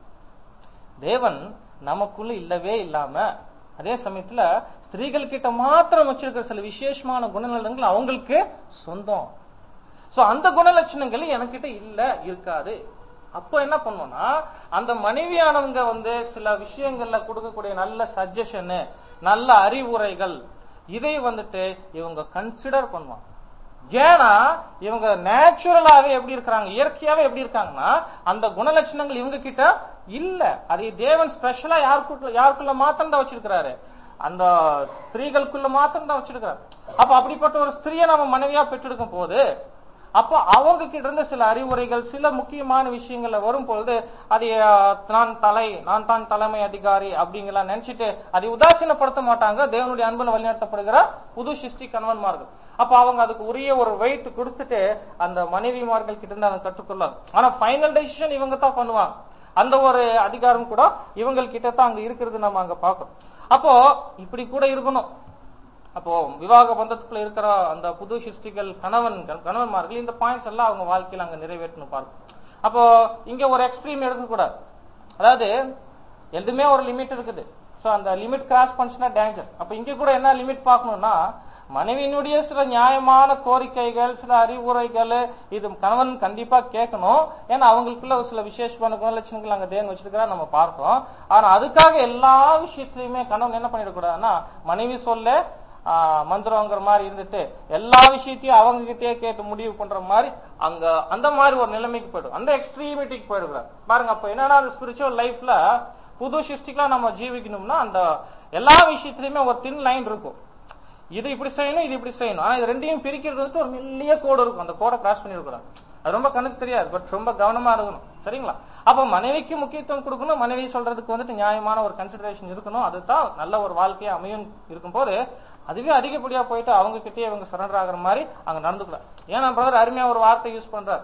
தேவன் நமக்குள்ள இல்லவே இல்லாம அதே சமயத்துல ஸ்திரீகள் கிட்ட மாத்திரம் வச்சிருக்கிற சில விசேஷமான குணநலங்கள் அவங்களுக்கு சொந்தம். சோ அந்த குணலட்சணங்கள் எனக்கிட்ட இல்ல, இருக்காது. அப்போ என்ன பண்ணுவோம்னா அந்த மனைவியானவங்க வந்து சில விஷயங்கள்ல கொடுக்கக்கூடிய நல்ல சஜஷன், நல்ல அறிவுரைகள், இதை வந்துட்டு இவங்க கன்சிடர் பண்ணுவாங்க. ஏன்னா இவங்க நேச்சுரலாவே எப்படி இருக்கிறாங்க, இயற்கையாவே எப்படி இருக்காங்கன்னா அந்த குணலட்சணங்கள் இவங்க கிட்ட இல்ல. அதை தேவன் ஸ்பெஷலா யாருக்குள்ள யாருக்குள்ள மாத்திரம் தான் வச்சிருக்கிறாரு, அந்த ஸ்திரீகளுக்குள்ள மாத்திரம் தான் வச்சிருக்கிறாரு. அப்ப அப்படிப்பட்ட ஒரு ஸ்திரீயை நம்ம மனைவியா பெற்றெடுக்கும் போது அப்ப அவங்க கிட்ட இருந்து சில அறிவுரைகள், சில முக்கியமான விஷயங்கள்ல வரும் பொழுது அதை நான் தலை நான் தான் தலைமை அதிகாரி அப்படிங்கலாம் நினைச்சிட்டு அதை உதாசீனப்படுத்த மாட்டாங்க. தேவனுடைய அன்புல வழிநடத்தப்படுகிற புது சிருஷ்டி கணவன்மார்கள். அப்ப அவங்க அதுக்கு உரிய ஒரு வெயிட் கொடுத்துட்டு அந்த மனைவிமார்கள் கிட்ட இருந்து அதை கற்றுக்கொள்ளாங்க. ஆனா ஃபைனல் டெசிஷன் இவங்க தான் பண்ணுவாங்க. அந்த ஒரு அதிகாரம் கூட இவங்க கிட்ட தான் அங்க இருக்கிறது நம்ம அங்க பாக்கிறோம். அப்போ இப்படி கூட இருக்கணும். அப்போ விவாக பந்தத்துக்குள்ள இருக்கிற அந்த புது சிருஷ்டிகள் கணவன் கணவன்மார்கள் இந்த பாயிண்ட்ஸ் எல்லாம் அவங்க வாழ்க்கையில அங்க நிறைவேற்றணும் பாருங்க. அப்போ இங்க ஒரு எக்ஸ்ட்ரீம் எடுக்கக்கூடாது. அதாவது எதுவுமே ஒரு லிமிட் இருக்குது. சோ அந்த லிமிட் கிராஸ் பண்ணுச்சுன்னா டேஞ்சர். அப்ப இங்க கூட என்ன லிமிட் பார்க்கணும்னா மனைவியினுடைய சில நியாயமான கோரிக்கைகள், சில அறிவுரைகள் இது கணவன் கண்டிப்பா கேட்கணும். ஏன்னா அவங்களுக்குள்ள சில விசேஷமான குணலட்சணங்கள் அங்க தேவன் வச்சிருக்கிறா நம்ம பார்க்கிறோம். ஆனா அதுக்காக எல்லா விஷயத்திலயுமே கணவன் என்ன பண்ணிடக்கூடாதுன்னா மனைவி சொல்ல மந்திரங்கிற மாதிரி இருந்துட்டு எல்லா விஷயத்தையும் அவங்க கிட்டே கேட்டு முடிவு பண்ற மாதிரி அங்க அந்த மாதிரி ஒரு நிலைமைக்கு போயிடும், அந்த எக்ஸ்ட்ரீமிட்டிக்கு போயிடுறாரு பாருங்க. அப்ப என்னன்னா அந்த ஸ்பிரிச்சுவல் லைஃப்ல புது சிருஷ்டிகளா நம்ம ஜீவிக்கணும்னா அந்த எல்லா விஷயத்திலயுமே ஒரு தின் லைன் இருக்கும். இது இப்படி செய்யணும், இது இப்படி செய்யணும். ஆனா இது ரெண்டையும் பிரிக்கிறது வந்து ஒரு மெல்லிய கோடு இருக்கும். அந்த கோடை கிராஸ் பண்ணிருக்கூடாது. அது ரொம்ப கணக்கு தெரியாது, பட் ரொம்ப கவனமா இருக்கணும். சரிங்களா? அப்ப மனைவிக்கு முக்கியத்துவம் கொடுக்கணும், மனைவி சொல்றதுக்கு வந்துட்டு நியாயமான ஒரு கன்சிடரேஷன் இருக்கணும். அதுதான் நல்ல ஒரு வாழ்க்கையை அமையும். இருக்கும் போது அதுவே அதிகப்படியா போயிட்டு அவங்க கிட்டே இவங்க சரண்டர் ஆகிற மாதிரி அங்க நடந்துக்கூடாது. ஏன்னா பிரதர் அருமையா ஒரு வார்த்தை யூஸ் பண்றார்,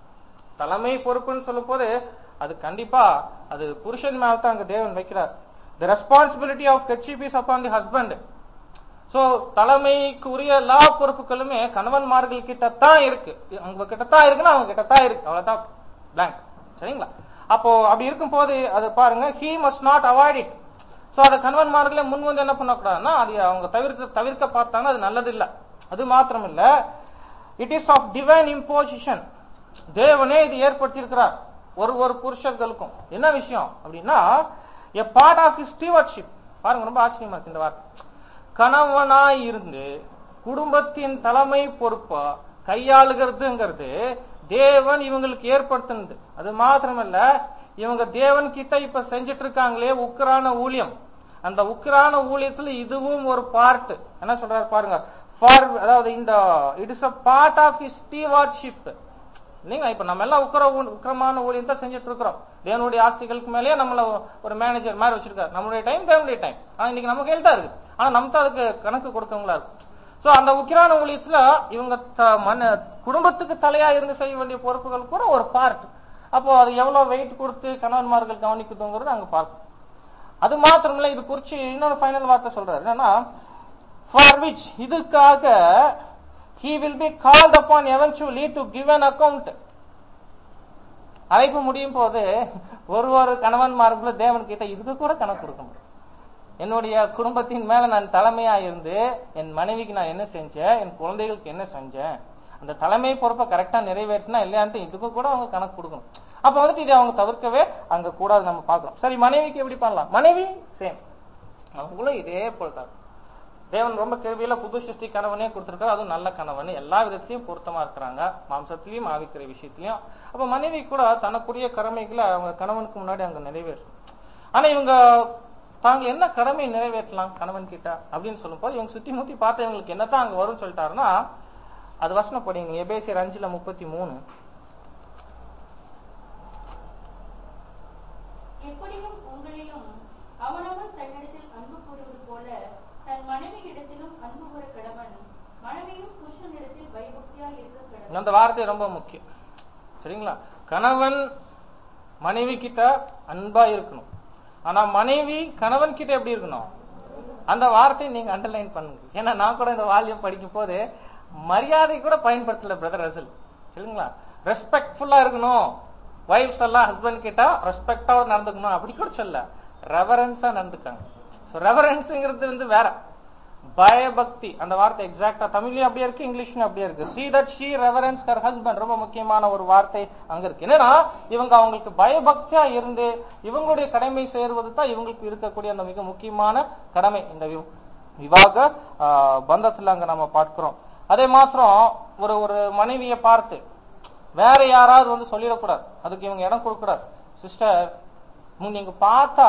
தலைமை பொறுப்புன்னு சொல்லும் போது அது கண்டிப்பா அது புருஷன் மேலதான் அங்க தேவன் வைக்கிறார். The responsibility of headship is upon the husband. So தலைமைக்கு உரிய எல்லா பொறுப்புகளுமே கணவன்மார்கள் கிட்டத்தான் இருக்கு. அவங்க கிட்டத்தான் இருக்குன்னா அவங்க கிட்டத்தான் இருக்கு, அவ்வளவுதான் பிளாங்க். சரிங்களா? அப்போ அப்படி இருக்கும் போது அது பாருங்க, he must not avoid it. So அத கணவன்மார்களே முன் வந்து என்ன பண்ணக்கூடாதுன்னா அது அவங்க தவிர்க்க தவிர்க்க பார்த்தாங்க, அது நல்லது இல்ல. அது மாத்திரம் இல்ல, it is of divine imposition. தேவனே இது ஏற்படுத்தியிருக்கிறார் ஒரு ஒரு புருஷர்களுக்கும். என்ன விஷயம் அப்படின்னா a part of his stewardship. பாருங்க ரொம்ப ஆச்சரியமா இருக்கு இந்த வார்த்தை. கணவனாய் இருந்து குடும்பத்தின் தலைமை பொறுப்பா கையாளுகிறதுங்கிறது தேவன் இவங்களுக்கு ஏற்படுத்தினது. அது மாத்திரமல்ல, இவங்க தேவன் கிட்ட இப்ப செஞ்சிட்டு இருக்காங்களே உக்கிரான ஊழியம், அந்த உக்கிரான ஊழியத்துல இதுவும் ஒரு பார்ட். என்ன சொல்றாரு பாருங்க, ஃபார் அதாவது இந்த it is a part of his stewardship. இல்லைங்களா? இப்ப நம்ம எல்லாம் உக்கிர உக்கிரமான ஊழியம் தான் செஞ்சுட்டு இருக்கிறோம். தேவனுடைய ஆஸ்திகளுக்கு மேலேயே நம்மள ஒரு மேனேஜர் மாதிரி வச்சிருக்காரு. நம்மளுடைய டைம் தேவனுடைய டைம். ஆனா இன்னைக்கு நம்ம கையில் தான் இருக்கு. ஆனா நம்ம தான் அதுக்கு கணக்கு கொடுக்கவங்களா இருக்கு. சோ அந்த உக்கிரான ஊழியத்துல இவங்க மன குடும்பத்துக்கு தலையா இருந்து செய்ய வேண்டிய பொறுப்புகள் கூட ஒரு பார்ட். அப்போ அது எவ்வளவு வெயிட் கொடுத்து கணவன்மார்கள் கவனிக்குதுங்கிறது அங்க பார்க்கணும். அது மாத்திரமில்ல, இது குறிச்சு இன்னொரு ஃபைனல் வார்த்தை சொல்றாரு. என்னன்னா, for which இதுக்காக he will be called upon eventually to give an account. அழைப்பு முடியும் போது ஒரு ஒரு கணவன்மார்களும் தேவன் கிட்ட இதுக்கு கூட கணக்கு கொடுக்க முடியும். என்னுடைய குடும்பத்தின் மேல நான் தலைமையா இருந்து என் மனைவிக்கு நான் என்ன செஞ்சேன், என் குழந்தைகளுக்கு என்ன செஞ்சேன், அந்த தலைமை பொறுப்பை கரெக்டா நிறைவேற்றினா இல்லையான்ட்டு இதுக்கு கூட அவங்க கணக்கு கொடுக்கணும். அப்ப வந்துட்டு இதை அவங்க தவிர்க்கவே அங்க கூடாது நம்ம பாக்குறோம். சரி, மனைவிக்கு எப்படி பண்ணலாம்? மனைவி சேம், அவங்களும் இதே போல்தான். தேவன் ரொம்ப கேள்வியில புது சிருஷ்டி கணவனே கொடுத்திருக்காரு. அதுவும் நல்ல கணவன், எல்லா விதத்திலையும் பொருத்தமா இருக்கிறாங்க, மாம்சத்திலையும் ஆவிக்கிற விஷயத்திலையும். அப்ப மனைவி கூட தனக்குரிய கடமைகளை அவங்க கணவனுக்கு முன்னாடி அங்க நிறைவேற்றும். ஆனா இவங்க தாங்க என்ன கடமை நிறைவேற்றலாம் கணவன் கிட்ட அப்படின்னு சொல்லும் போது இவங்க சுத்தி முத்தி பார்த்து இவங்களுக்கு என்னத்தான் அங்க வரும்னு சொல்லிட்டாருன்னா, அது வசனம் படிங்க, எபேசியர் அஞ்சுல முப்பத்தி மூணு. எப்படியும் உங்களிலும் அவனவன் தன்னிடத்தில் அன்பு கூறுவது போல தன் மனைவியிடத்திலும் அன்பு கூற கடவன், மனைவியும் புருஷனிடத்தில் பயபக்தியா இருக்க கடவன். அந்த வார்த்தை ரொம்ப முக்கியம். சரிங்களா? கணவன் மனைவி கிட்ட அன்பா இருக்கணும். ஆனா மனைவி கணவன் கிட்ட எப்படி இருக்கணும்? அந்த வார்த்தையை நீங்க அண்டர்லைன் பண்ணுங்க. ஏன்னா நான் கூட இந்த வால்யூம் படிக்கும் போது மரியாதை கூட பயன்படுத்தல பிரதர் ரசல். சரிங்களா? ரெஸ்பெக்ட்ஃபுல்லா இருக்கணும், வைஃப்ஸ் எல்லாம் ஹஸ்பண்ட் கிட்ட ரெஸ்பெக்டா நடந்துக்கணும் அப்படி கூட சொல்ல, ரெவரன்ஸா நடந்துக்காங்க. ரெவரன்ஸ்ங்கிறது வந்து வேற, பயபக்தி. அந்த வார்த்தை எக்ஸாக்டா தமிழ்லயும் அப்படியே இருக்கு, இங்கிலீஷ்லயும் அப்படியே இருக்கு. see that she reverence her husband, ரொம்ப முக்கியமான ஒரு வார்த்தை அங்க இருக்கு. என்னன்னா இவங்க அவங்களுக்கு பயபக்தியா இருந்து இவங்களுடைய கடமை சேர்வது தான் இவங்களுக்கு இருக்கக்கூடிய அந்த மிக முக்கியமான கடமை. இந்த விவாக பந்தத்துல அங்க நம்ம பார்க்கிறோம். அதே மாத்திரம் ஒரு ஒரு மனைவியை பார்த்து வேற யாராவது வந்து சொல்லிடக்கூடாது, அதுக்கு இவங்க இடம் கொடுக்கூடாது. சிஸ்டர், நீங்க பார்த்தா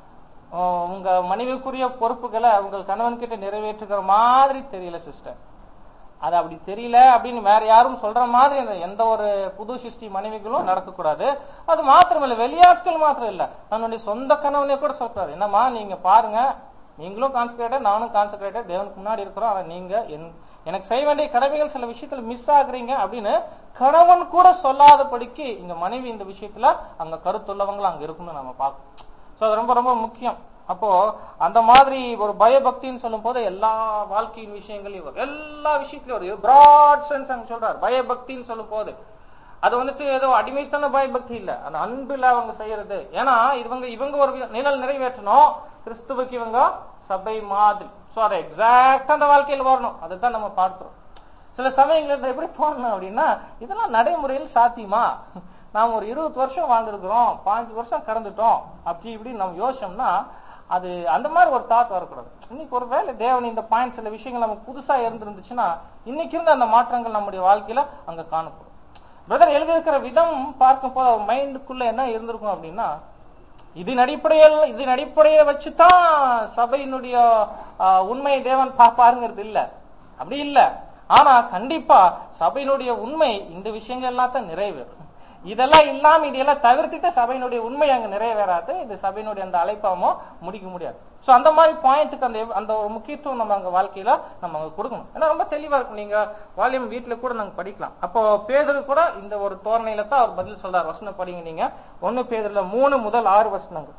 உங்க மனைவிக்குரிய பொறுப்புகளை உங்க கணவன் கிட்ட நிறைவேற்றுகிற மாதிரி தெரியல சிஸ்டர், அது அப்படி தெரியல அப்படின்னு வேற யாரும் சொல்ற மாதிரி எந்த ஒரு புது சிருஷ்டி மனைவிகளும் நடக்கக்கூடாது. அது மாத்திரம் இல்ல, வெளியாட்கள் மாத்திரம் இல்ல, தன்னுடைய சொந்த கணவனே கூட சொல்றாரு, என்னம்மா நீங்க பாருங்க, நீங்களும் கான்சன்ட்ரேட்டட், நானும் கான்சன்ட்ரேட்டட், தேவனுக்கு முன்னாடி இருக்கிறோம், ஆனா நீங்க எனக்கு செய்ய வேண்டிய கடமைகள் சில விஷயத்துல மிஸ் ஆகுறீங்க அப்படின்னு கணவன் கூட சொல்லாதபடிக்கு இங்க மனைவி இந்த விஷயத்துல அங்க கருத்துள்ளவங்களும் அங்க இருக்குன்னு நம்ம பார்க்கணும். சோ அது ரொம்ப ரொம்ப முக்கியம். அப்போ அந்த மாதிரி ஒரு பயபக்தின்னு சொல்லும் போது எல்லா வாழ்க்கையின் விஷயங்களையும் வரும், எல்லா விஷயத்திலும் ஒரு பிராட் சென்ஸ் அங்க சொல்றாரு. பயபக்தின்னு சொல்லும் போது அது வந்துட்டு ஏதோ அடிமைத்தான பயபக்தி இல்ல, அந்த அன்புல அவங்க செய்யறது. ஏன்னா இவங்க இவங்க ஒரு நிழல் நிறைவேற்றணும், கிறிஸ்துவுக்கு இவங்க சபை மாதிரி. சோ அதை எக்ஸாக்டா அந்த வாழ்க்கையில் வரணும், அதுதான் நம்ம பார்க்கிறோம். சில சமயங்கள் எப்படி தோணணும் அப்படின்னா, இதெல்லாம் நடைமுறையில் சாத்தியமா, நாம் ஒரு இருபது வருஷம் வாழ்ந்துருக்கிறோம், பாஞ்சு வருஷம் கடந்துட்டோம், அப்படி இப்படி நம்ம யோசிச்சோம்னா அது அந்த மாதிரி ஒரு தாட் வரக்கூடாது. இன்னைக்கு ஒருவேளை தேவன் இந்த பாயிண்ட் சில விஷயங்கள் நமக்கு புதுசா இருந்திருந்துச்சுன்னா இன்னைக்கு இருந்த அந்த மாற்றங்கள் நம்முடைய வாழ்க்கையில அங்க காணப்படும். பிரதர் எழுதியிருக்கிற விதம் பார்க்கும் போது அவர் மைண்டுக்குள்ள என்ன இருந்திருக்கும் அப்படின்னா, இதன் அடிப்படையில் இதன் அடிப்படையை வச்சுதான் சபையினுடைய உண்மை தேவன் பாப்பாருங்கிறது இல்ல, அப்படி இல்ல. ஆனா கண்டிப்பா சபையினுடைய உண்மை இந்த விஷயங்கள் எல்லாம் தான் நிறைவேறும். இதெல்லாம் இல்லாம இதெல்லாம் தவிர்த்துட்டு சபையினுடைய உண்மை அங்க நிறைவேறாது, இந்த சபையினுடைய அந்த அழைப்பாமோ முடிக்க முடியாது. சோ அந்த மாதிரி பாயிண்ட்டுக்கு அந்த அந்த ஒரு முக்கியத்துவம் நம்ம அங்க வாழ்க்கையில நம்ம அங்க கொடுக்கணும். ஏன்னா ரொம்ப தெளிவா இருக்கும். நீங்க வால்யூம் வீட்டுல கூட நாங்க படிக்கலாம். அப்போ பேதுரு கூட இந்த ஒரு தோரணையில தான் அவர் பதில் சொல்றார். வசனம் படிங்க நீங்க, ஒன்னு பேதுருல மூணு முதல் ஆறு வசனங்கள்.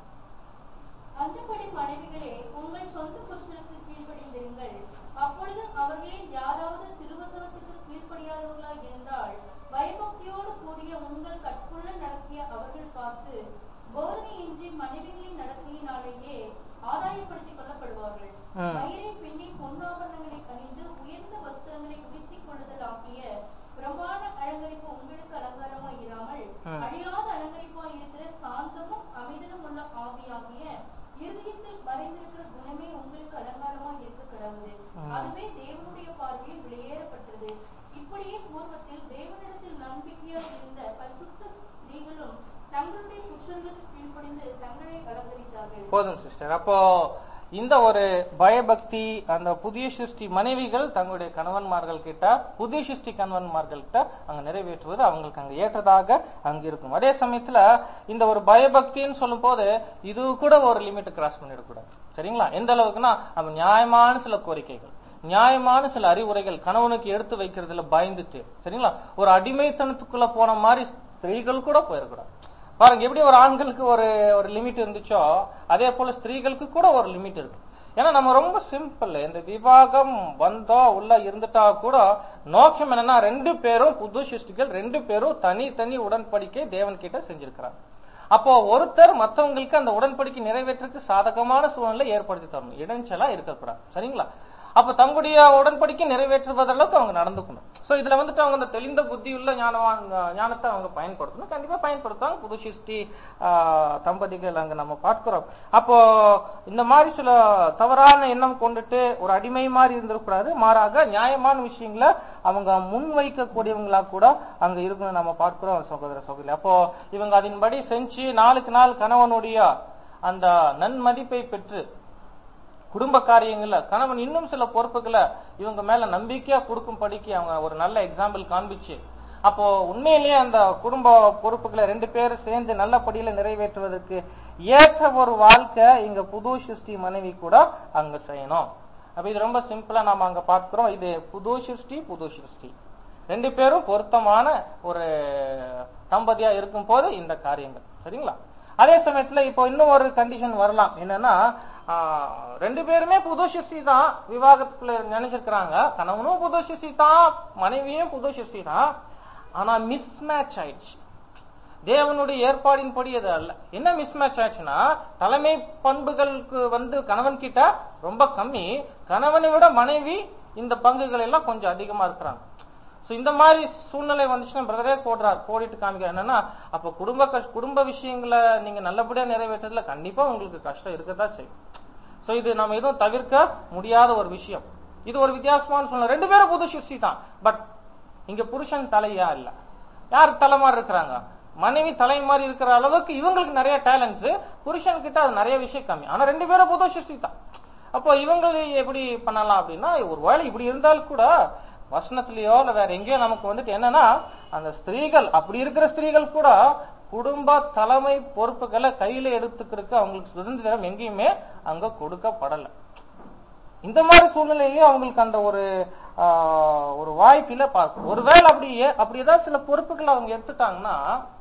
அந்தபடி மனைவிகளே, உங்கள் சொந்த புருஷனுக்கு கீழ்ப்படிந்திருங்கள். அப்பொழுது அவர்களில் யாராவது திருவசனத்துக்கு கீழ்ப்படியாதவர்களா இருந்தால் பயபக்தியோடு கூடிய உங்கள் கற்புள்ள நடத்திய அவர்கள் பார்த்து போதனையின்றி மனைவிகளின் நடத்தையினாலேயே ஆதாயப்படுத்திக் கொள்ளப்படுவார்கள். வயிறை பின்னி பொன்னாபரணங்களை அணிந்து உயர்ந்த வஸ்திரங்களை உடுத்திக் கொள்ளுதல் ஆகிய பிரமாண அலங்கரிப்பு உங்களுக்கு அலங்காரமாய் இராமல் அழியாத அலங்கரிப்பாய் இருக்கிற சாந்தமும் அமைதலும் உள்ள ஆவியாகிய இருதயத்தில் மறைந்திருக்கிற குணமே உங்களுக்கு அலங்காரமாய் இருக்க கடவுது. அதுவே தேவனுடைய பார்வையில் வெளியேறப்பட்டது. இப்படியே பூர்வத்தில் தேவனிடத்தில் நம்பிக்கையாக இருந்த பரிசுத்த ஸ்திரீகளும் தங்களுடைய புருஷர்களுக்கு கீழ்ப்படிந்து தங்களை அலங்கரித்தார்கள். போதும் சிஸ்டர். அப்போ இந்த ஒரு பயபக்தி அந்த புதிய சிருஷ்டி மனைவிகள் தங்களுடைய கணவன்மார்கள் கிட்ட புதிய சிருஷ்டி கணவன்மார்கள் கிட்ட அங்க நிறைவேற்றுவது அவங்களுக்கு அங்க ஏற்றதாக அங்க இருக்கும். அதே சமயத்துல இந்த ஒரு பயபக்தின்னு சொல்லும் போது இது கூட ஒரு லிமிட் கிராஸ் பண்ணிடக்கூடாது. சரிங்களா? எந்த அளவுக்குன்னா நம்ம நியாயமான சில கோரிக்கைகள், நியாயமான சில அறிவுரைகள் கணவனுக்கு எடுத்து வைக்கிறதுல பயந்துட்டு, சரிங்களா, ஒரு அடிமைத்தனத்துக்குள்ள போன மாதிரி ஸ்திரீகள் கூட போயிடக்கூடாது. பாருங்க, எப்படி ஒரு ஆண்களுக்கு ஒரு ஒரு லிமிட் இருந்துச்சோ அதே போல ஸ்திரீகளுக்கு கூட ஒரு லிமிட் இருக்கு. ஏன்னா நம்ம ரொம்ப சிம்பிள், இந்த விவாகம் வந்தோ உள்ள இருந்துட்டா கூட நோக்கம் என்னன்னா ரெண்டு பேரும் புது சிருஷ்டிகள், ரெண்டு பேரும் தனி தனி உடன்படிக்கை தேவன் கிட்ட செஞ்சிருக்கிறாங்க. அப்போ ஒருத்தர் மற்றவங்களுக்கு அந்த உடன்படிக்கை நிறைவேற்றத்துக்கு சாதகமான சூழ்நிலை ஏற்படுத்தி தரணும், இடைஞ்சலா இருக்கக்கூடாது. சரிங்களா? அப்ப தங்களுடைய உடன்படிக்கை நிறைவேற்றுவதற்கு அவங்க நடந்துக்கணும். சோ இதுல வந்துட்டு அவங்க அந்த தெளிந்த புத்தி உள்ள ஞானவான் ஞானத்தை அவங்க பயன்படுத்தணும். கண்டிப்பா பயன்படுத்துவாங்க புது சிருஷ்டி தம்பதிகள் அங்க நம்ம பார்க்கிறோம். அப்போ இந்த மாதிரி சில தவறான எண்ணம் கொண்டுட்டு ஒரு அடிமை மாதிரி இருந்திருக்கூடாது. மாறாக நியாயமான விஷயங்களை அவங்க முன்வைக்கக்கூடியவங்களா கூட அங்க இருக்கணும் நம்ம பார்க்கிறோம் சகோதர சகோதரி. அப்போ இவங்க அதன்படி செஞ்சு நாளுக்கு நாள் கணவனுடைய அந்த நன்மதிப்பை பெற்று குடும்ப காரியங்கள்ல கணவன் இன்னும் சில பொறுப்புகளை இவங்க மேல நம்பிக்கையா கொடுக்கும் படிக்கு அவங்க ஒரு நல்ல எக்ஸாம்பிள் காண்பிச்சு, அப்போ உண்மையிலேயே அந்த குடும்ப பொறுப்புகளை ரெண்டு பேரும் சேர்ந்து நல்லபடியில நிறைவேற்றுவதற்கு ஏற்ற ஒரு வாழ்க்கை இங்க புது சிருஷ்டி மனைவி கூட அங்க செய்யணும். அப்ப இது ரொம்ப சிம்பிளா நாம அங்க பார்க்கிறோம். இது புது சிருஷ்டி புது சிருஷ்டி ரெண்டு பேரும் பொருத்தமான ஒரு தம்பதியா இருக்கும் போது இந்த காரியங்கள். சரிங்களா? அதே சமயத்துல இப்போ இன்னும் ஒரு கண்டிஷன் வரலாம். என்னன்னா, ரெண்டு பேருமே புது சிருஷ்டி தான், விவாகத்துக்குள்ள நினைச்சிருக்கிறாங்க, கணவனும் புது சிருஷ்டி தான், மனைவியும் புது சிருஷ்டி தான். ஆனா மிஸ் மேட்ச் ஆயிடுச்சு. தேவனுடைய ஏற்பாடின் படி அது அல்ல. என்ன மிஸ் மேட்ச் ஆயிடுச்சுன்னா, தலைமை பண்புகளுக்கு வந்து கணவன் கிட்ட ரொம்ப கம்மி, கணவனை விட மனைவி இந்த பங்குகள் எல்லாம் கொஞ்சம் அதிகமா இருக்கிறாங்க. இந்த மாதிரி சூழ்நிலை வந்துச்சுன்னா பிரதரே போடுறார், போடிட்டு காமிக்கிறார். என்னன்னா, அப்ப குடும்ப குடும்ப விஷயங்களை நீங்க நல்லபடியா நிறைவேற்றதுல கண்டிப்பா உங்களுக்கு கஷ்டம் இருக்கதான் செய்யும். சோ இது நம்ம எதுவும் தவிர்க்க முடியாத ஒரு விஷயம். இது ஒரு வித்தியாசமான சூழ்நிலை. ரெண்டு பேரும் புது சிருஷ்டி தான், பட் இங்க புருஷன் தலையா இல்ல. யார் தலை மாதிரி இருக்கிறாங்க? மனைவி தலை மாதிரி இருக்கிற அளவுக்கு இவங்களுக்கு நிறைய டேலண்ட்ஸ், புருஷன் கிட்ட அது நிறைய விஷயம் கம்மி. ஆனா ரெண்டு பேரும் புது சிருஷ்டி தான். அப்போ இவங்களை எப்படி பண்ணலாம் அப்படின்னா, ஒரு வேளை இப்படி இருந்தாலும் கூட வசனத்திலேயோ இல்ல வேற எங்கேயோ நமக்கு வந்துட்டு என்னன்னா, அந்த ஸ்திரீகள் அப்படி இருக்கிற ஸ்திரீகள் கூட குடும்ப தலைமை பொறுப்புகளை கையில எடுத்துக்கிறதுக்கு அவங்களுக்கு சுதந்திரம் எங்கேயுமே அங்க கொடுக்கப்படல. இந்த மாதிரி சூழ்நிலையிலேயே அவங்களுக்கு அந்த ஒரு ஒரு வாய்ப்பில பார்க்கும். ஒருவேளை அப்படியே அப்படி ஏதாவது சில பொறுப்புகளை அவங்க எடுத்துட்டாங்கன்னா,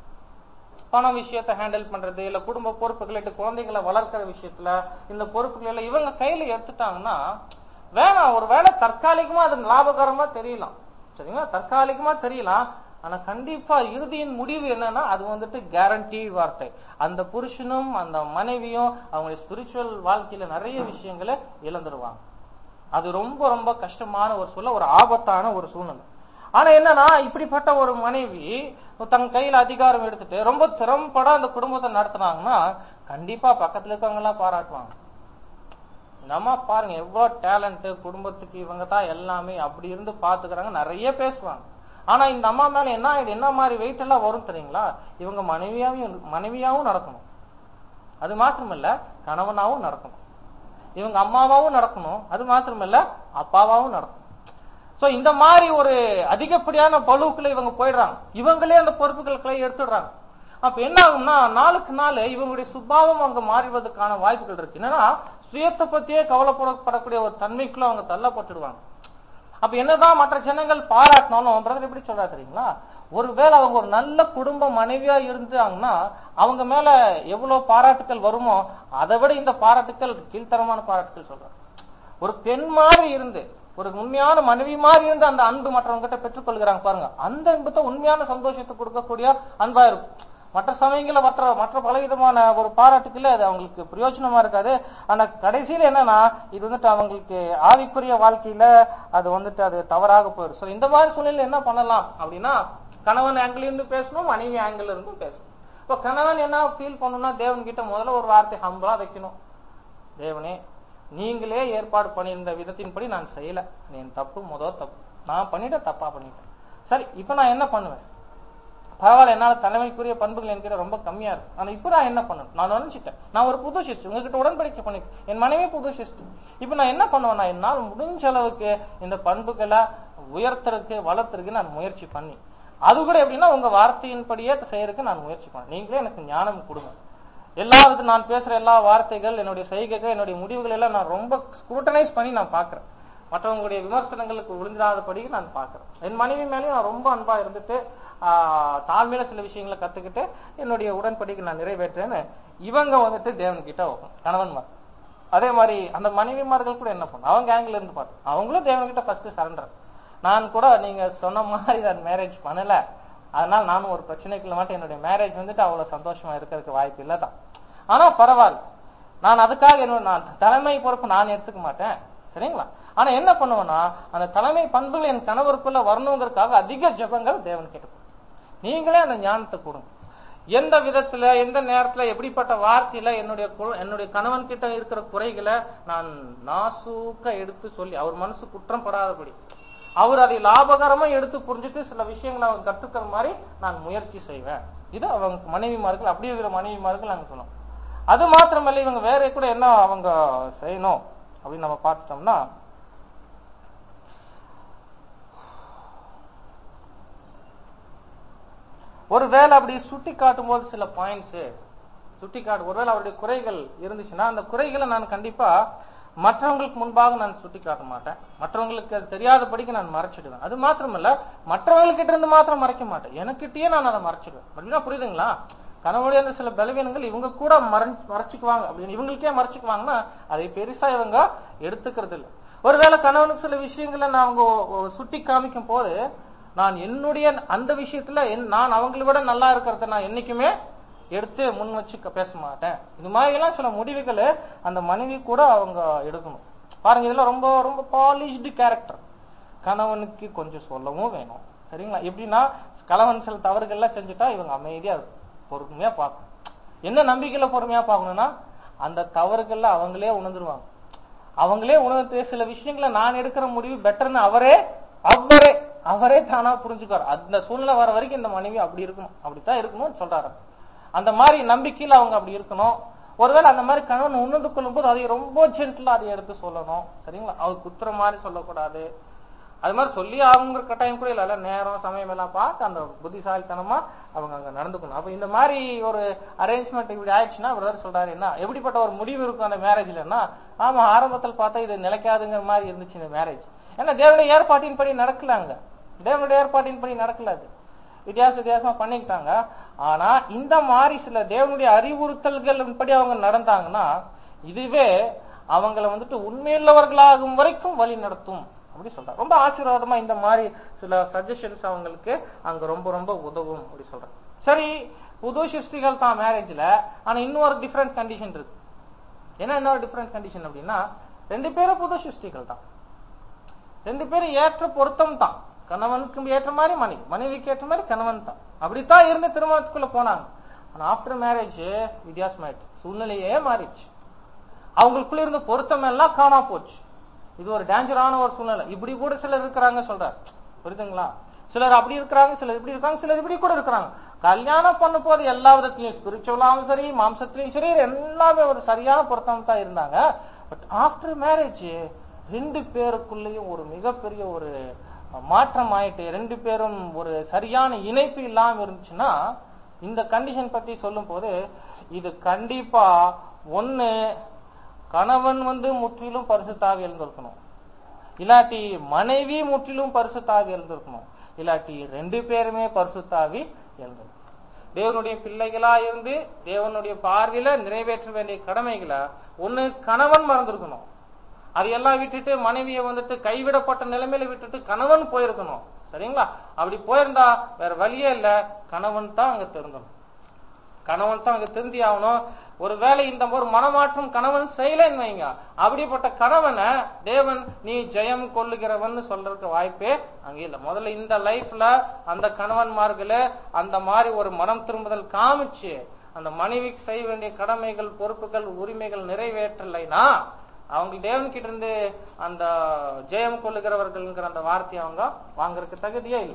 பண விஷயத்தை ஹேண்டில் பண்றது இல்ல குடும்ப பொறுப்புகளை, குழந்தைகளை வளர்க்கிற விஷயத்துல இந்த பொறுப்புகளை எல்லாம் இவங்க கையில எடுத்துட்டாங்கன்னா வேணாம். ஒரு வேலை தற்காலிகமா அது லாபகரமா தெரியலாம், சரிங்களா, தற்காலிகமா தெரியலாம். ஆனா கண்டிப்பா இறுதியின் முடிவு என்னன்னா, அது வந்துட்டு கேரண்டி வார்த்தை. அந்த புருஷனும் அந்த மனைவியும் அவங்களுடைய ஸ்பிரிச்சுவல் வாழ்க்கையில நிறைய விஷயங்களை இழந்துருவாங்க. அது ரொம்ப ரொம்ப கஷ்டமான ஒரு சூழ்நிலை, ஒரு ஆபத்தான ஒரு சூழ்நிலை. ஆனா என்னன்னா, இப்படிப்பட்ட ஒரு மனைவி தன் கையில அதிகாரம் எடுத்துட்டு ரொம்ப திறம்பட அந்த குடும்பத்தை நடத்துனாங்கன்னா கண்டிப்பா பக்கத்துல இருக்கவங்க எல்லாம் பாராட்டுவாங்க. நம்ம பாருங்க எவ்வளவு டேலண்ட், குடும்பத்துக்கு இவங்க தான் எல்லாமே, அப்படி இருந்து பாத்துக்கிறாங்க, நிறைய பேசுவாங்க. ஆனா இந்த அம்மா மேல என்ன என்ன மாதிரி வெயிட் எல்லாம் வரும் தெரியுங்களா? இவங்க மனைவியாவும் மனைவியாவும் நடக்கணும், அது மாத்திரமல்ல கணவனாவும் நடக்கணும், இவங்க அம்மாவாவும் நடக்கணும், அது மாத்திரமல்ல அப்பாவாவும் நடக்கணும். சோ இந்த மாதிரி ஒரு அதிகப்படியான பழுவுக்குள்ள இவங்க போயிடுறாங்க. இவங்களே அந்த பொறுப்புகளை எடுத்துடுறாங்க. அப்ப என்ன ஆகும்னா, நாளுக்கு நாள் இவங்களுடைய சுபாவம் அங்க மாறுவதற்கான வாய்ப்புகள் இருக்கு. என்னன்னா, சுயத்தை பத்தியே கவலைப்படக்கூடிய ஒரு தன்மைக்குள்ள அவங்க தள்ளப்பட்டுடுவாங்க. அப்ப என்னதான் மற்ற ஜனங்கள் பாராட்டினாலும் பிரதர் எப்படி சொல்றா தெரியுங்களா, ஒருவேளை அவங்க ஒரு நல்ல குடும்ப மனைவியா இருந்தாங்கன்னா அவங்க மேல எவ்வளவு பாராட்டுக்கள் வருமோ அதை விட இந்த பாராட்டுக்கள் கீழ்த்தரமான பாராட்டுக்கள் சொல்றாங்க. ஒரு பெண் மாதிரி இருந்து, ஒரு உண்மையான மனைவி மாதிரி இருந்து அந்த அன்பு மற்றவங்க கிட்ட பெற்றுக்கொள்கிறாங்க பாருங்க, அந்த அன்புத்தை உண்மையான சந்தோஷத்தை கொடுக்கக்கூடிய அன்பா இருக்கும். மற்ற சமயங்கள மற்ற மற்ற பலவிதமான ஒரு பாராட்டுக்கள் அது அவங்களுக்கு பிரயோஜனமா இருக்காது. ஆனா கடைசியில என்னன்னா, இது வந்துட்டு அவங்களுக்கு ஆவிக்குரிய வாழ்க்கையில அது வந்துட்டு அது தவறாக போயிடும். சோ இந்த மாதிரி சூழ்நிலை என்ன பண்ணலாம் அப்படின்னா, கணவன் ஆங்கிள் இருந்து பேசணும், மனைவி ஆங்கிள் இருந்தும் பேசணும். இப்போ கணவன் என்ன ஃபீல் பண்ணணும்னா, தேவன் கிட்ட முதல்ல ஒரு வார்த்தை ஹம்பிளா வைக்கணும். தேவனே, நீங்களே ஏற்பாடு பண்ணியிருந்த விதத்தின்படி நான் செய்யல, என் தப்பு முதல் தப்பு, நான் பண்ணிட்ட தப்பா பண்ணிட்டேன். சரி, இப்ப நான் என்ன பண்ணுவேன்? பரவாயில்ல, என்னால தலைமைக்குரிய பண்புகள் என்கிட்ட ரொம்ப கம்மியா இருக்கு. ஆனா இப்ப நான் என்ன பண்ணணும், நான் நினைச்சிட்டேன் நான் ஒரு புது சிஸ்ட் உங்ககிட்ட உடன்படிக்கை பண்ணி, என் மனைவி புது சிஸ்ட். இப்ப நான் என்ன பண்ணுவேன்னா, என்னால் முடிஞ்ச அளவுக்கு இந்த பண்புகளை உயர்த்தறதுக்கு வளர்த்துறதுக்கு நான் முயற்சி பண்ணி, அது கூட எப்படின்னா உங்க வார்த்தையின்படியே செய்யறதுக்கு நான் முயற்சி பண்ணேன். நீங்களே எனக்கு ஞானம் கொடுங்க. எல்லாத்துக்கு நான் பேசுற எல்லா வார்த்தைகள், என்னுடைய செய்கைகள், என்னுடைய முடிவுகள் எல்லாம் நான் ரொம்ப ஸ்க்ரூட்டனைஸ் பண்ணி நான் பாக்குறேன். மற்றவங்களுடைய விமர்சனங்களுக்கு விழுந்தாதபடி நான் பாக்குறேன். என் மனைவி மேலேயும் நான் ரொம்ப அன்பா இருந்துட்டு ஆஹ் தாழ்மையில சில விஷயங்களை கத்துக்கிட்டு என்னுடைய உடன்படிக்கை நான் நிறைவேற்றேன்னு இவங்க வந்துட்டு தேவன் கிட்ட கணவன்மார். அதே மாதிரி அந்த மனைவிமார்கள் கூட என்ன பண்ணும், அவங்க ஆங்கிள் இருந்து பார்த்து அவங்களும் தேவன் கிட்ட ஃபர்ஸ்ட் சரண்டர். நான் கூட நீங்க சொன்ன மாதிரி நான் மேரேஜ் பண்ணல, அதனால நானும் ஒரு பிரச்சனைக்குள்ள மாட்டேன், என்னுடைய மேரேஜ் வந்துட்டு அவ்வளவு சந்தோஷமா இருக்கிறதுக்கு வாய்ப்பு இல்லதான். ஆனா பரவாயில்ல, நான் அதுக்காக என்னோட நான் தலைமை பொறுப்பு நான் எடுத்துக்க மாட்டேன், சரிங்களா? ஆனா என்ன பண்ணுவேன்னா, அந்த தலைமை பண்புகள் என் கணவருக்குள்ள வரணுங்கிறதுக்காக அதிக ஜெபங்கள் தேவன் கேட்டு, நீங்களே அந்த ஞானத்தை கொடுங்க. எந்த விதத்துல, எந்த நேரத்துல, எப்படிப்பட்ட வார்த்தையில என்னுடைய என்னுடைய கணவன் கிட்ட இருக்கிற குறைகளை நான் நாசூக்க எடுத்து சொல்லி அவர் மனசு குற்றம் படாதபடி, அவர் அதை லாபகரமா எடுத்து புரிஞ்சுட்டு சில விஷயங்களை அவங்க கத்துக்கிற மாதிரி நான் முயற்சி செய்வேன். இது அவங்க மனைவிமார்கள், அப்படி இருக்கிற மனைவிமார்கள் நாங்க சொல்லணும். அது மாத்திரமல்ல, இவங்க வேற கூட என்ன அவங்க செய்யணும் அப்படின்னு நம்ம பார்த்துட்டோம்னா, ஒருவேளை அப்படி சுட்டி காட்டும் போது சில பாயிண்ட்ஸ் சுட்டி காட்டும், ஒருவேளை அவருடைய குறைகள் இருந்துச்சுன்னா அந்த குறைகளை நான் கண்டிப்பா மற்றவங்களுக்கு முன்பாக நான் சுட்டி காட்ட மாட்டேன், மற்றவங்களுக்கு அது தெரியாதபடிக்கு நான் மறைச்சிடுவேன். அது மாத்திரமல்ல, மற்றவங்ககிட்ட இருந்து மாத்திரம் மறைக்க மாட்டேன், எனக்கிட்டயே நான் அதை மறைச்சிடுவேன். அப்படின்னா புரியுதுங்களா? கணவனுடைய அந்த சில பலவீனங்கள் இவங்க கூட மறைச்சுக்குவாங்க அப்படின்னு இவங்களுக்கே மறைச்சுக்குவாங்கன்னா அதை பெருசா இவங்க எடுத்துக்கிறது இல்லை. ஒருவேளை கணவனுக்கு சில விஷயங்களை நான் அவங்க சுட்டி காமிக்கும் போது நான் என்னுடைய அந்த விஷயத்துல நான் அவங்களை விட நல்லா இருக்கிறத நான் என்னைக்குமே எடுத்து முன் வச்சு பேச மாட்டேன். இது மாதிரி எல்லாம் சில முடிவுகளை அந்த மனைவி கூட அவங்க எடுக்கணும். பாருங்க, இதெல்லாம் ரொம்ப ரொம்ப பாலிஷ்டு கேரக்டர். கணவனுக்கு கொஞ்சம் சொல்லவும் வேணும், சரிங்களா? எப்படின்னா, கணவன் சில தவறுகள்லாம் செஞ்சுட்டா இவங்க அமைதியா பொறுமையா பார்க்கணும். என்ன நம்பிக்கையில பொறுமையா பார்க்கணும்னா, அந்த தவறுகள்ல அவங்களே உணர்ந்துருவாங்க. அவங்களே உணர்ந்து சில விஷயங்களை நான் எடுக்கிற முடிவு பெட்டர்னு அவரே அவரே அவரே தானா புரிஞ்சுக்காரு. அந்த சூழ்நிலை வர வரைக்கும் இந்த மனைவி அப்படி இருக்கணும், அப்படித்தான் இருக்கணும்னு சொல்றாரு. அந்த மாதிரி நம்பிக்கையில அவங்க அப்படி இருக்கணும். ஒருவேளை அந்த மாதிரி கணவன் உணர்ந்து கொள்ளும் போது அதை ரொம்ப ஜென்டிலா அதை எடுத்து சொல்லணும், சரிங்களா? அவர் குத்துற மாதிரி சொல்லக்கூடாது. அது மாதிரி சொல்லி அவங்க கட்டாயம் கூட இல்ல, நேரம் சமயம் எல்லாம் பார்த்து அந்த புத்திசாலித்தனமா அவங்க அங்க நடந்துக்கணும். அப்ப இந்த மாதிரி ஒரு அரேஞ்ச்மெண்ட் இப்படி ஆயிடுச்சுன்னா பிரதர் சொல்றாரு, என்ன எப்படிப்பட்ட ஒரு முடிவு இருக்கும் அந்த மேரேஜ்லன்னா, ஆமா ஆரம்பத்தில் பார்த்தா இது நிலைக்காதுங்கிற மாதிரி இருந்துச்சு இந்த மேரேஜ். ஏன்னா தேவனுடைய ஏற்பாட்டின் படி நடக்கலாங்க, தேவனுடைய ஏற்பாட்டின் படி நடக்கல, அது வித்தியாச வித்தியாசமா பண்ணிக்கிட்டாங்க. ஆனா இந்த மாதிரி சில தேவனுடைய அறிவுறுத்தல்கள் படி அவங்க நடந்தாங்கன்னா இதுவே அவங்களை வந்துட்டு உண்மையுள்ளவர்களாகும் வரைக்கும் வழி நடத்தும் அப்படி சொல்றாங்க. ரொம்ப ஆசீர்வாதமா இந்த மாதிரி சில சஜஷன்ஸ் அவங்களுக்கு அங்க ரொம்ப ரொம்ப உதவும் அப்படி சொல்றாங்க. சரி, புது சிருஷ்டிகள் தான் மேரேஜ்ல, ஆனா இன்னொரு டிஃபரெண்ட் கண்டிஷன் இருக்கு. ஏன்னா இன்னொரு டிஃபரெண்ட் கண்டிஷன் அப்படின்னா, ரெண்டு பேரும் புது சிருஷ்டிகள் தான், ரெண்டு பேரும் ஏற்ற பொருத்தம் தான். கணவனுக்கு ஏற்ற மாதிரி மனைவி, மனைவிக்கு ஏற்ற மாதிரி கணவன் தான். அப்படித்தான் இருந்து திருமணத்துக்குள்ள போனாங்க. ஆனா ஆஃப்டர் மேரேஜ் வித்தியாசமாயிடுச்சு, சூழ்நிலையே மாறிடுச்சு. அவங்களுக்குள்ள இருந்த பொருத்தம் எல்லாம் காணா போச்சு. இது ஒரு டேஞ்சரான ஒரு சூழ்நிலை. இப்படி கூட சிலர் இருக்கிறாங்க சொல்றாரு, புரியுதுங்களா? சிலர் அப்படி இருக்கிறாங்க, சிலர் இப்படி இருக்காங்க, சிலர் இப்படி கூட இருக்கிறாங்க. கல்யாணம் பண்ணும் போது எல்லா விதத்திலையும் ஸ்பிரிச்சுவலாவும் சரி, மாம்சத்திலையும் சரி, எல்லாமே ஒரு சரியான பொருத்தம் தான் இருந்தாங்க. பட் ஆஃப்டர் மேரேஜ் ரெண்டு பேருக்குள்ளேயும் ஒரு மிகப்பெரிய ஒரு மாற்றம் ஆயிட்டு, ரெண்டு பேரும் ஒரு சரியான இணைப்பு இல்லாம இருந்துச்சுன்னா, இந்த கண்டிஷன் பத்தி சொல்லும் போது இது கண்டிப்பா ஒண்ணு கணவன் வந்து முற்றிலும் பரிசுத்தாவி எழுந்திருக்கணும், இல்லாட்டி மனைவி முற்றிலும் பரிசுத்தாவி எழுந்திருக்கணும், இல்லாட்டி ரெண்டு பேருமே பரிசுத்தாவி எழுந்திருக்கணும். தேவனுடைய பிள்ளைகளா இருந்து தேவனுடைய பார்வையில நிறைவேற்ற வேண்டிய கடமைகளை ஒண்ணு கணவன் மறந்திருக்கணும், அதையெல்லாம் விட்டுட்டு மனைவியை வந்துட்டு கைவிடப்பட்ட நிலைமையில விட்டுட்டு கணவன் போயிருக்கணும், சரிங்களா? அப்படி போயிருந்தா வேற வழியே இல்ல, கணவன் தான் அங்க திருந்தணும், கணவன் தான் அங்க திருந்தி ஆகணும். ஒருவேளை இந்த ஒரு மனமாற்றம் கணவன் செய்யலன்னு வைங்க, அப்படிப்பட்ட கணவனை தேவன் நீ ஜெயம் கொள்ளுகிறவன் சொல்றதுக்கு வாய்ப்பே அங்க இல்ல. முதல்ல இந்த லைஃப்ல அந்த கணவன்மார்கள அந்த மாதிரி ஒரு மனம் திரும்புதல் காமிச்சு அந்த மனைவிக்கு செய்ய வேண்டிய கடமைகள், பொறுப்புகள், உரிமைகள் நிறைவேற்றலைன்னா அவங்க தேவன் கிட்ட இருந்து அந்த ஜெயம் கொள்ளுகிறவர்கள்ங்கிற அந்த வார்த்தையை அவங்க வாங்கறதுக்கு தகுதியே இல்லை.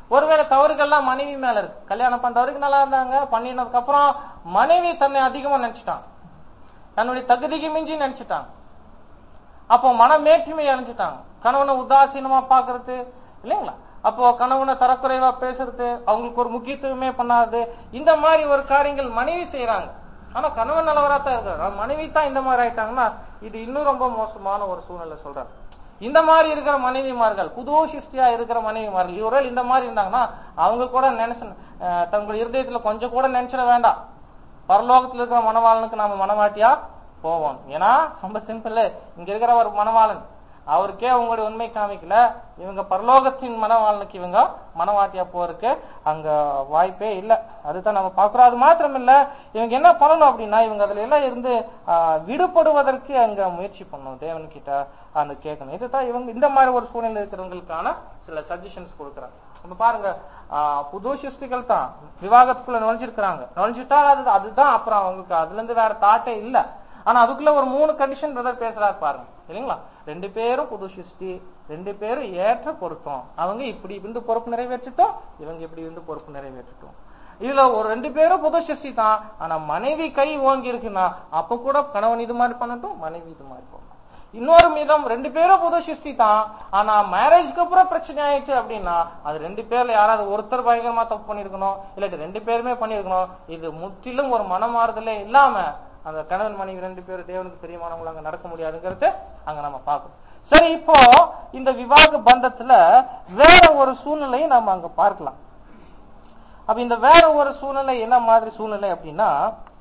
ஒருவேளை தவறுகள்லாம் மனைவி மேல இருக்கு. கல்யாணம் பண்ற வரைக்கும் நல்லா இருந்தாங்க, பண்ணினதுக்கு அப்புறம் மனைவி தன்னை அதிகமா நினைச்சிட்டாங்க, தன்னுடைய தகுதிக்கு மிஞ்சி நினைச்சிட்டாங்க. அப்போ மனமேற்றுமை அடைஞ்சிட்டாங்க. கணவனை உதாசீனமா பாக்குறது இல்லைங்களா, அப்போ கணவனை தரக்குறைவா பேசுறது, அவங்களுக்கு ஒரு முக்கியத்துவமே பண்ணாது, இந்த மாதிரி ஒரு காரியங்கள் மனைவி செய்யறாங்க. ஆனா கணவன் நல்லவராத்தான் இருக்காரு, மனைவி தான் இந்த மாதிரி ஆயிட்டாங்கன்னா இது இன்னும் ரொம்ப மோசமான ஒரு சூழ்நிலை சொல்றாரு. இந்த மாதிரி இருக்கிற மனைவிமார்கள், புது சிருஷ்டியா இருக்கிற மனைவிமார்கள் இவர்கள் இந்த மாதிரி இருந்தாங்கன்னா அவங்க கூட நினைச்சு தங்களுடைய இருதயத்துல கொஞ்சம் கூட நினைச்சிட வேண்டாம், பரலோகத்துல இருக்கிற மணவாளனுக்கு நாம மனவாட்டியா போவோம். ஏன்னா ரொம்ப சிம்பிள், இங்க இருக்கிற ஒரு மணவாளன் அவருக்கே உங்களுடைய உண்மை காமிக்கல, இவங்க பரலோகத்தின் மனவாளனுக்கு இவங்க மனவாட்டியா போறதுக்கு அங்க வாய்ப்பே இல்லை. அதுதான் நம்ம பாக்குறோம். அது மாத்திரம் இல்ல, இவங்க என்ன பண்ணணும் அப்படின்னா இவங்க அதுல எல்லாம் இருந்து ஆஹ் விடுபடுவதற்கு அங்க முயற்சி பண்ணணும், தேவன் கிட்ட அந்த கேட்கணும். இதுதான் இவங்க இந்த மாதிரி ஒரு சூழ்நிலை இருக்கிறவங்களுக்கான சில சஜஷன்ஸ் கொடுக்குறாங்க. நம்ம பாருங்க, ஆஹ் புது சிருஷ்டிகள் தான் விவாகத்துக்குள்ள நுழைஞ்சிருக்கிறாங்க, நுழைஞ்சிட்டா அது அதுதான் அப்புறம் அவங்களுக்கு அதுல இருந்து வேற தாட்டே இல்ல. ஆனா அதுக்குள்ள ஒரு மூணு கண்டிஷன் பிரதர் பேசுறாரு பாருங்க இல்லைங்களா. ரெண்டு பேரும் புது சிருஷ்டி, ரெண்டு பேரும் ஏற்ற பொருத்தம், அவங்க இப்படி இருந்து பொறுப்பு நிறைவேற்றிட்டோம், இவங்க இப்படி இருந்து பொறுப்பு நிறைவேற்றிட்டோம். இதுல ஒரு ரெண்டு பேரும் புது சிருஷ்டி தான், ஆனா மனைவி கை ஓங்கி இருக்குன்னா அப்ப கூட கணவன் இது மாதிரி பண்ணட்டும், மனைவி இது மாதிரி பண்ணணும். இன்னொரு மீதம் ரெண்டு பேரும் புது சிருஷ்டி தான், ஆனா மேரேஜ்க்கு அப்புறம் பிரச்சனை ஆயிடுச்சு அப்படின்னா அது ரெண்டு பேர்ல யாராவது ஒருத்தர் பயங்கரமா தப்பு பண்ணிருக்கணும், இல்லாட்டி ரெண்டு பேருமே பண்ணிருக்கணும். இது முற்றிலும் ஒரு மனமாறுதலே இல்லாம அந்த கணவன் மனைவி ரெண்டு பேரும் தேவனுக்கு பிரியமானவங்க அங்க நடக்க முடியாதுங்கிறது அங்க நம்ம பார்க்கணும். சரி, இப்போ இந்த விவாக பந்தத்துல வேற ஒரு சூழ்நிலையை நம்ம அங்க பார்க்கலாம். அப்ப இந்த வேற ஒரு சூழ்நிலை என்ன மாதிரி சூழ்நிலை அப்படின்னா,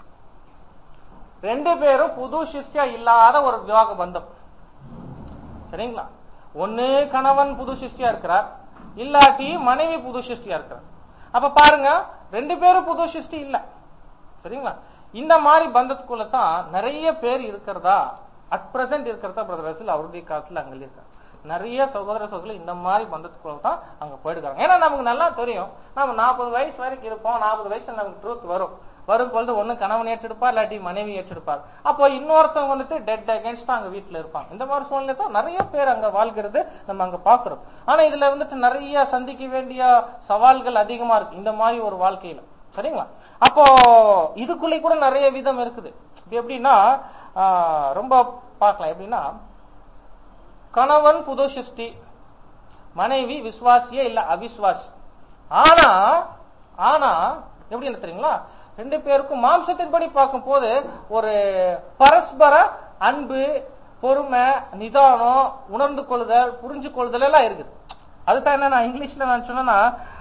ரெண்டு பேரும் புது சிருஷ்டியா இல்லாத ஒரு விவாக பந்தம். சரிங்களா, ஒண்ணு கணவன் புது சிருஷ்டியா இருக்கிறார், இல்லாட்டி மனைவி புது சிருஷ்டியா இருக்கிறார். அப்ப பாருங்க, ரெண்டு பேரும் புது சிருஷ்டி இல்ல. சரிங்களா, இந்த மாதிரி பந்தத்துக்குள்ள தான் நிறைய பேர் இருக்கிறதா அட் பிரசன்ட் இருக்கிறதா பிரதர் ரசூல் அவருடைய காலத்துல அங்க இருக்காங்க. நிறைய சகோதர சகோதரர்கள் இந்த மாதிரி பந்தத்துக்குள்ள தான் அங்க போயிடுறாங்க. ஏன்னா நமக்கு நல்லா தெரியும், நம்ம நாற்பது வயசு வரைக்கும் இருப்போம், நாற்பது வயசுல நமக்கு ட்ரூத் வரும். வரும் பொழுது ஒண்ணு கணவன் ஏற்றெடுப்பார், இல்லாட்டி மனைவி ஏற்றெடுப்பார். அப்போ இன்னொருத்தவங்க வந்துட்டு டெட் அகேன்ஸ்ட் அங்க வீட்டுல இருப்பாங்க. இந்த மாதிரி சூழ்நிலை தான் நிறைய பேர் அங்க வாழ்கிறது நம்ம அங்க பாக்குறோம். ஆனா இதுல வந்துட்டு நிறைய சந்திக்க வேண்டிய சவால்கள் அதிகமா இருக்கு இந்த மாதிரி ஒரு வாழ்க்கையில. சரிங்களா, அப்போ இதுக்குள்ள கூட நிறைய விதம் இருக்குது. எப்படின்னா ரொம்ப பார்க்கலாம். எப்படின்னா, கணவன் புது சிருஷ்டி, மனைவி விசுவாசியே இல்ல அவிசுவாசி. ஆனா ஆனா எப்படி என்ன தெரியுங்களா, ரெண்டு பேருக்கும் மாம்சத்தின்படி பார்க்கும் போது ஒரு பரஸ்பர அன்பு, பொறுமை, நிதானம், உணர்ந்து கொள்ளுதல், புரிஞ்சு கொள்ளுதல் எல்லாம் இருக்குது. அதுதான் என்ன நான் இங்கிலீஷ்ல நான் சொன்னா,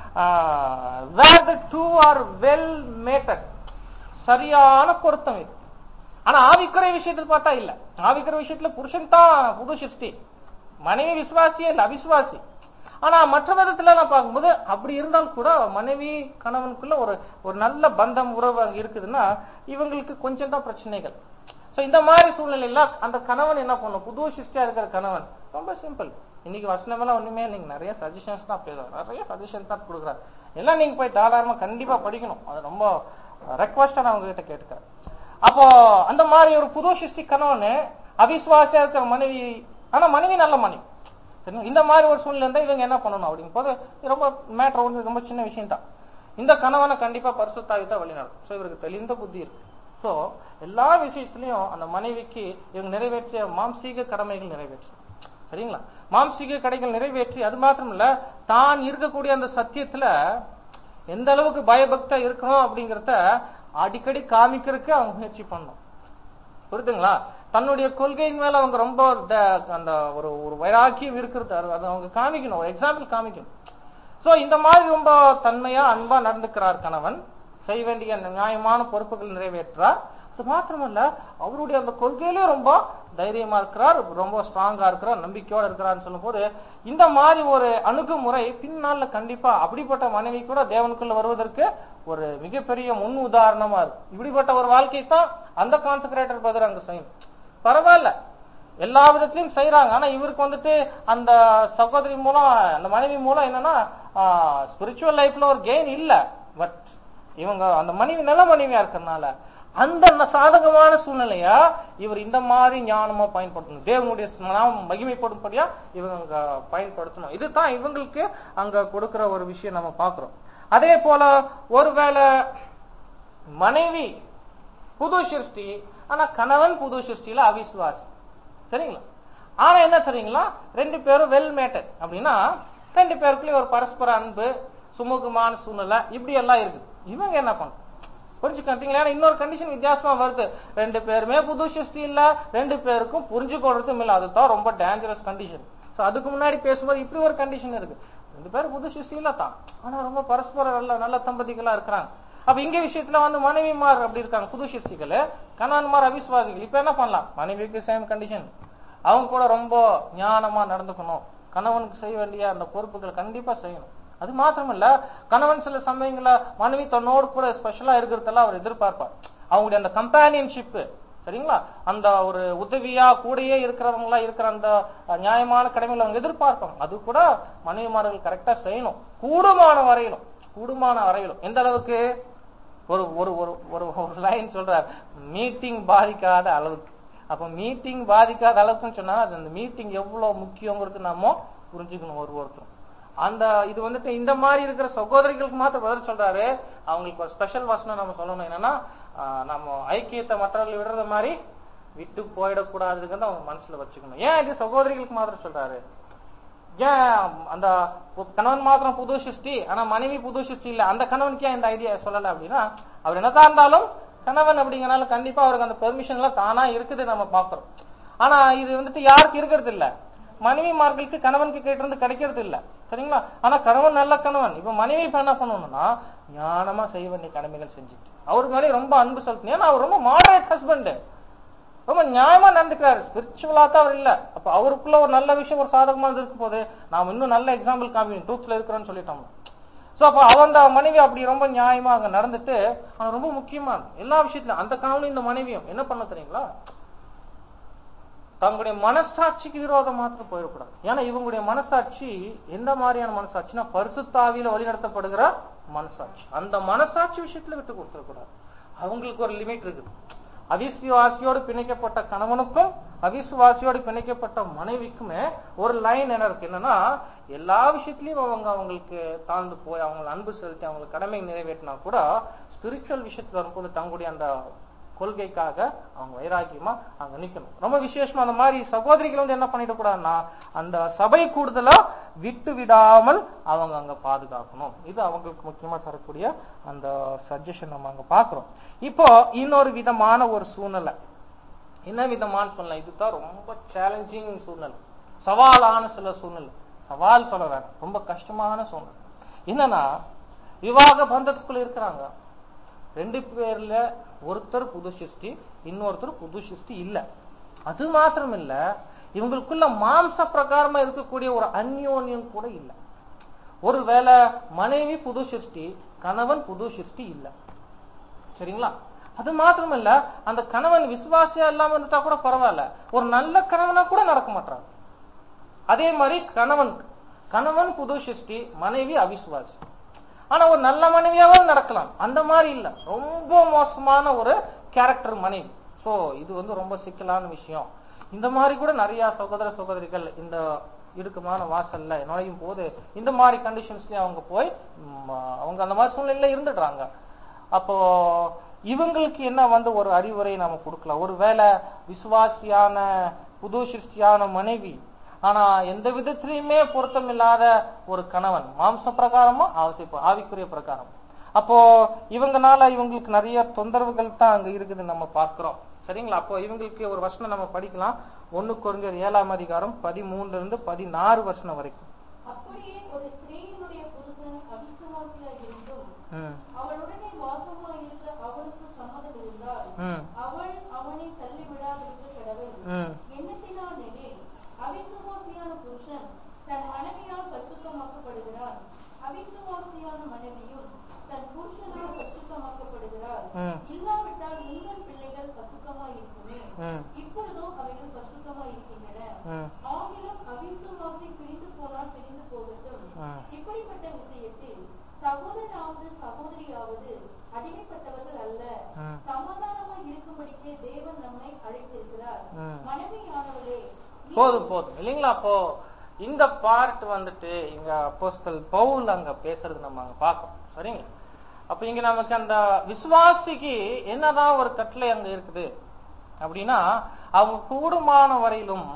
where the two are well mated, சரியான பொருத்தம் இது. ஆனா ஆவிக்குறை விஷயத்துல பார்த்தா இல்ல. ஆவிக்குறை விஷயத்துல புருஷன் தான் புது சிருஷ்டி, மனைவி விசுவாசியே இல்ல அவிசுவாசி. ஆனா மற்ற விதத்துல எல்லாம் பார்க்கும்போது அப்படி இருந்தாலும் கூட மனைவி கணவனுக்குள்ள ஒரு ஒரு நல்ல பந்தம் உறவு அங்க இருக்குதுன்னா இவங்களுக்கு கொஞ்சம் தான் பிரச்சனைகள். சோ இந்த மாதிரி சூழ்நிலையில அந்த கணவன் என்ன பண்ணும், புது சிருஷ்டியா இருக்கிற கணவன் ரொம்ப சிம்பிள். இன்னைக்கு வசனம் எல்லாம் ஒண்ணுமே நீங்க நிறைய சஜஷன்ஸ் தான் பேசுறாரு, நிறைய சஜஷன்ஸ் தான் கொடுக்குறாரு. எல்லாம் நீங்க போய் தாராளமா கண்டிப்பா படிக்கணும், அது ரொம்ப ரெக்வஸ்டா நான் உங்ககிட்ட கேட்டுக்கிறேன். அப்போ அந்த மாதிரி ஒரு புது சிருஷ்டி கணவன் அவிசுவாசியா இருக்கிற மனைவி, ஆனா மனைவி நல்ல மனைவி. இந்த மாதிரி ஒரு சூழ்நிலை இருந்தா இவங்க என்ன பண்ணணும் அப்படிங்க போது ரொம்ப மேட்டர் ஒன்று ரொம்ப சின்ன விஷயம் தான். இந்த கணவனை கண்டிப்பா பரிசுத்தாவிதான் வழி நடக்கும். சோ இவருக்கு தெளிந்த புத்தி இருக்கு. சோ எல்லா விஷயத்திலையும் அந்த மனைவிக்கு இவங்க நிறைவேற்றிய மாம்சீக கடமைகள் நிறைவேற்றும். சரிங்களா, மாம்சீக கடைகள் நிறைவேற்றி அது மாத்திரம் இல்ல, தான் இருக்கக்கூடிய அந்த சத்தியத்துல எந்த அளவுக்கு பயபக்தா இருக்கணும் அப்படிங்கறத அடிக்கடி காமிக்கிறதுக்கு அவங்க முயற்சி பண்ணணும். புரியுதுங்களா, தன்னுடைய கொள்கையின் மேல அவங்க ரொம்ப அந்த ஒரு ஒரு வைராக்கியம் இருக்கிறது, அதை அவங்க காமிக்கணும், ஒரு எக்ஸாம்பிள் காமிக்கணும். சோ இந்த மாதிரி ரொம்ப தன்மையா அன்பா நடந்துக்கிறார் கணவன், செய்ய வேண்டிய நியாயமான பொறுப்புகள் நிறைவேற்றார். அது மாத்திரமல்ல, அவருடைய அந்த கொள்கையிலே ரொம்ப தைரியமா இருக்கிறார், ரொம்ப ஸ்ட்ராங்கா இருக்கிறார், நம்பிக்கையோட இருக்கிறான்னு சொல்லும் போது இந்த மாதிரி ஒரு அணுகுமுறை பின்னால கண்டிப்பா அப்படிப்பட்ட மனைவி கூட தேவனுக்குள்ள வருவதற்கு ஒரு மிகப்பெரிய முன் உதாரணமா இருக்கு. இப்படிப்பட்ட ஒரு வாழ்க்கை தான் அந்த கான்செக்ரேட்டர் பிரதர் அங்க செய்யும். பரவாயில்ல, எல்லா விதத்திலையும் செய்யறாங்க. ஆனா இவருக்கு வந்துட்டு அந்த சகோதரி மூலம், அந்த மனைவி மூலம் என்னன்னா ஸ்பிரிச்சுவல் லைஃப்ல ஒரு கெயின் இல்ல. பட் இவங்க அந்த மனைவி நல்ல மனைவியா இருக்கிறதுனால அந்த சாதகமான சூழ்நிலையா இவர் இந்த மாதிரி ஞானமா பயன்படுத்தணும், தேவனுடைய நாமம் மகிமைப்படும்படியா இவங்க பயன்படுத்தணும். இதுதான் இவங்களுக்கு அங்க கொடுக்கிற ஒரு விஷயம் நம்ம பாக்குறோம். அதே போல ஒருவேளை மனைவி புது சிருஷ்டி, ஆனா கணவன் புது சிருஷ்டியில அவிசுவாசி, சரிங்களா? ஆனா என்ன தெரியுங்களா, ரெண்டு பேரும் வெல் மேட்டட் அப்படின்னா ரெண்டு பேருக்குள்ளே ஒரு பரஸ்பர அன்பு, சுமூகமான சூழ்நிலை, இப்படி எல்லாம் இருக்குது. இவங்க என்ன பண்றாங்க புரிஞ்சுக்கிட்டீங்களா? இன்னொரு கண்டிஷன் வித்தியாசமா வருது, ரெண்டு பேருமே புது சிருஷ்டி இல்ல, ரெண்டு பேருக்கும் புரிஞ்சு கொள்றதும் இல்ல. அதுதான் ரொம்ப டேஞ்சரஸ் கண்டிஷன். சோ அதுக்கு முன்னாடி பேசும்போது இப்படி ஒரு கண்டிஷன் இருக்கு, ரெண்டு பேரும் புது சிருஷ்டி இல்ல தான், ஆனா ரொம்ப பரஸ்பர நல்ல நல்ல தம்பதிகளா இருக்கிறாங்க. அப்ப இங்க விஷயத்துல வந்து மனைவிமார் அப்படி இருக்காங்க புது சிருஷ்டிகள், கணவன்மார் அவிசுவாசிகள். இப்ப என்ன பண்ணலாம், மனைவிக்கு சேம் கண்டிஷன், அவங்க கூட ரொம்ப ஞானமா நடந்துக்கணும், கணவனுக்கு செய்ய வேண்டிய அந்த பொறுப்புகள் கண்டிப்பா செய்யணும். அது மாத்திரம் இல்ல, கணவன் சில சமயங்கள மனைவி தன்னோடு கூட ஸ்பெஷலா இருக்கிறதெல்லாம் அவர் எதிர்பார்ப்பார். அவங்களுடைய அந்த கம்பானியன்ஷிப், சரிங்களா, அந்த ஒரு உதவியா கூடயே இருக்கிறவங்களா இருக்கிற அந்த நியாயமான கடமைகளை அவங்க எதிர்பார்ப்பாங்க. அது கூட மனைவிமார்கள் கரெக்டா செய்யணும், கூடுமான வரையிலும் கூடுமான வரையிலும். எந்த அளவுக்கு, ஒரு ஒரு ஒரு ஒரு லைன் சொல்றார், மீட்டிங் பாதிக்காத அளவுக்கு. அப்ப மீட்டிங் பாதிக்காத அளவுக்குன்னு சொன்னா அது அந்த மீட்டிங் எவ்வளவு முக்கியங்கிறது நாம புரிஞ்சுக்கணும் ஒரு ஒருத்தரும். அந்த இது வந்துட்டு இந்த மாதிரி இருக்கிற சகோதரிகளுக்கு மாத்திரம் பதில் சொல்றாரு. அவங்களுக்கு ஒரு ஸ்பெஷல் வசனம் நம்ம சொல்லணும், என்னன்னா நம்ம ஐக்கியத்தை மற்றவர்கள் விடுறத மாதிரி விட்டு போயிடக்கூடாதுன்னு அவங்க மனசுல வச்சுக்கணும். ஏன் இது சகோதரிகளுக்கு மாத்திரம் சொல்றாரு? ஏன் அந்த கணவன் மாத்திரம் புது சிருஷ்டி ஆனா மனைவி புது சிருஷ்டி இல்ல, அந்த கணவனுக்கு ஏன் இந்த ஐடியா சொல்லல அப்படின்னா, அவர் என்னதான் இருந்தாலும் கணவன் அப்படிங்கறனால கண்டிப்பா அவருக்கு அந்த பெர்மிஷன் எல்லாம் தானா இருக்குது நம்ம பாக்குறோம். ஆனா இது வந்துட்டு யாருக்கு இருக்கிறது இல்ல, மனைவிமார்களுக்கு கணவனுக்கு கேட்டு இருந்து கிடைக்கிறது இல்ல, சரிங்களா? ஆனா கணவன் நல்ல கணவன். இப்ப மனைவி இப்ப என்ன பண்ணணும்னா ஞானமா செய்ய வேண்டிய கடமைகள் செஞ்சுட்டு அவருக்கு மேலே ரொம்ப அன்பு செலுத்தணும். ஏன்னா அவர் ரொம்ப மாடரேட் ஹஸ்பண்ட், ரொம்ப நியாயமா நடந்துக்கிறாரு, ஸ்பிரிச்சுவலா தான் அவர் இல்ல. அப்ப அவருக்குள்ள ஒரு நல்ல விஷயம் ஒரு சாதகமானது இருக்கும் போது நாம இன்னும் நல்ல எக்ஸாம்பிள் காமிக்கணும், ட்ரூத்ல இருக்கிறோம்னு சொல்லிட்டோம். சோ அப்ப அவன் மனைவி அப்படி ரொம்ப நியாயமா அங்க நடந்துட்டு, அவன் ரொம்ப முக்கியமான எல்லா விஷயத்திலும் அந்த கணவனும் இந்த மனைவியும் என்ன பண்ண தெரியுங்களா, தங்களுடைய மனசாட்சிக்கு விரோதம் மாத்திரம் போயிடக்கூடாது. ஏன்னா இவங்களுடைய மனசாட்சி எந்த மாதிரியான மனசாட்சினா பரிசுத்தாவியில வழிநடத்தப்படுகிற மனசாட்சி. அந்த மனசாட்சி விஷயத்துல விட்டு கொடுத்துடக்கூடாது. அவங்களுக்கு ஒரு லிமிட் இருக்குது. அவிசுவாசியோடு பிணைக்கப்பட்ட கணவனுக்கும் அவிசுவாசியோடு பிணைக்கப்பட்ட மனைவிக்குமே ஒரு லைன் என்ன இருக்கு, என்னன்னா எல்லா விஷயத்திலயும் அவங்க அவங்களுக்கு தாழ்ந்து போய் அவங்க அன்பு செலுத்தி அவங்களுக்கு கடமை நிறைவேற்றினா கூட ஸ்பிரிச்சுவல் விஷயத்துல வரும்போது தங்களுடைய அந்த கொள்கைக்காக அவங்க வைராக்கியமா அங்க நிக்கணும். ரொம்ப விசேஷமா அந்த மாதிரி சகோதரிகள் வந்து என்ன பண்ணிட கூடாதுன்னா அந்த சபை கூடுதலா விட்டு விடாமல் அவங்க அங்க பாதுகாக்கணும். இது அவங்களுக்கு முக்கியமா தரக்கூடிய அந்த சஜஷன் நம்ம அங்க பாக்குறோம். இப்போ இன்னொரு விதமான ஒரு சூழ்நிலை, என்ன விதமான சூழ்நிலை, இதுதான் ரொம்ப சேலஞ்சிங் சூழ்நிலை, சவாலான சில சூழ்நிலை. சவால் சொல்ல வேண்டாம், ரொம்ப கஷ்டமான சூழ்நிலை. என்னன்னா விவாக பந்தத்துக்குள்ள இருக்கிறாங்க, ரெண்டு பேர்ல ஒருத்தர் புது சிருஷ்டி, இன்னொருத்தர் புது சிருஷ்டி இல்ல. அது மாத்திரம் இல்ல, இவங்களுக்குள்ள மாம்ச பிரகாரமா இருக்கக்கூடிய ஒரு அந்யோன்யம் கூட இல்ல. ஒருவேளை மனைவி புது சிருஷ்டி, கணவன் புது சிருஷ்டி இல்ல, சரிங்களா? அது மாத்திரம் இல்ல, அந்த கணவன் விசுவாசியா இல்லாம இருந்துட்டா கூட பரவாயில்ல, ஒரு நல்ல கணவனா கூட நடக்க மாட்டாங்க. அதே மாதிரி கணவன் கணவன் புது சிருஷ்டி, மனைவி அவிசுவாசி, ஆனா ஒரு நல்ல மனைவியாவது நடக்கலாம். அந்த மாதிரி இல்ல, ரொம்ப மோசமான ஒரு கேரக்டர் மனைவி. சோ இது வந்து ரொம்ப சிக்கலான விஷயம். இந்த மாதிரி கூட நிறைய சகோதர சகோதரிகள் இந்த இடுக்கமான வாசல்ல நுழையும் போது இந்த மாதிரி கண்டிஷன்ஸ்லயும் அவங்க போய் அவங்க அந்த மாதிரி சூழ்நிலையில இருந்துடுறாங்க. அப்போ இவங்களுக்கு என்ன வந்து ஒரு அறிவுரை நாம கொடுக்கலாம். ஒருவேளை விசுவாசியான புது சிருஷ்டியான மனைவி, ஆனா எந்த விதத்திலையுமே பொருத்தம் இல்லாத ஒரு கணவன், மாம்ச பிரகாரமா ஆவிக்குரிய பிரகாரம். அப்போ இவங்கனால இவங்களுக்கு நிறைய தொந்தரவுகள் தான் அங்க இருக்குது நம்ம பார்க்கிறோம், சரிங்களா? அப்போ இவங்களுக்கு ஒரு வசனம் நம்ம படிக்கலாம். ஒன்னு கொரிந்தியர் ஏழாம் அதிகாரம் பதிமூணுல இருந்து பதினாறு வசனம் வரைக்கும். அப்படியே ஒரு ஸ்திரீயினுடைய புருஷன் அவிசுவாசியாய் இருந்தும் அவளுடனே வாசமாய் இருக்க அவனுக்கு சம்மதம் இருந்தால் அவள் அவனை தள்ளிவிடாதிருக்க கடவுள். எண்ணத்தினால் எனில் அவிசுவாசியான புருஷன் தன் மனைவியால் பரிசுத்தமாக்கப்படுகிறான், அவிசுவாசியான மனைவியும் தன் புருஷனால் பரிசுத்தமாக்கப்படுகிறார். இல்லாவிட்டால் உங்கள் பிள்ளைகள் பரிசுத்தமாய் இருக்குமே, இப்பொழுதோ அவைகள் பரிசுத்தமாய் இருக்கின்றன. ஆகிலும் அவிசுவாசி பிரிந்து போனால் பிரிந்து போகட்டும். இப்படிப்பட்ட விஷயத்தில் சகோதரனாவது சகோதரியாவது அடிமைப்பட்டவர்கள் அல்ல, ம். சமாதானமாய் இருக்கும்படிக்கு தேவன் நம்மை அழைத்திருக்கிறார். ம். மனைவியானவளே, நீ- போதும் போதும் இல்லைங்களா? அப்போ இந்த பார்ட் வந்துட்டு இங்க அப்போஸ்தலர் பவுல் அங்க பேசுறது நம்ம அங்க பார்க்கணும். சரிங்களா? அப்ப இங்க நமக்கு அந்த விசுவாசிக்கு என்னதான் ஒரு கட்டளை அங்க இருக்குது அப்படின்னா, அவங்க கூடுமான வரையிலும்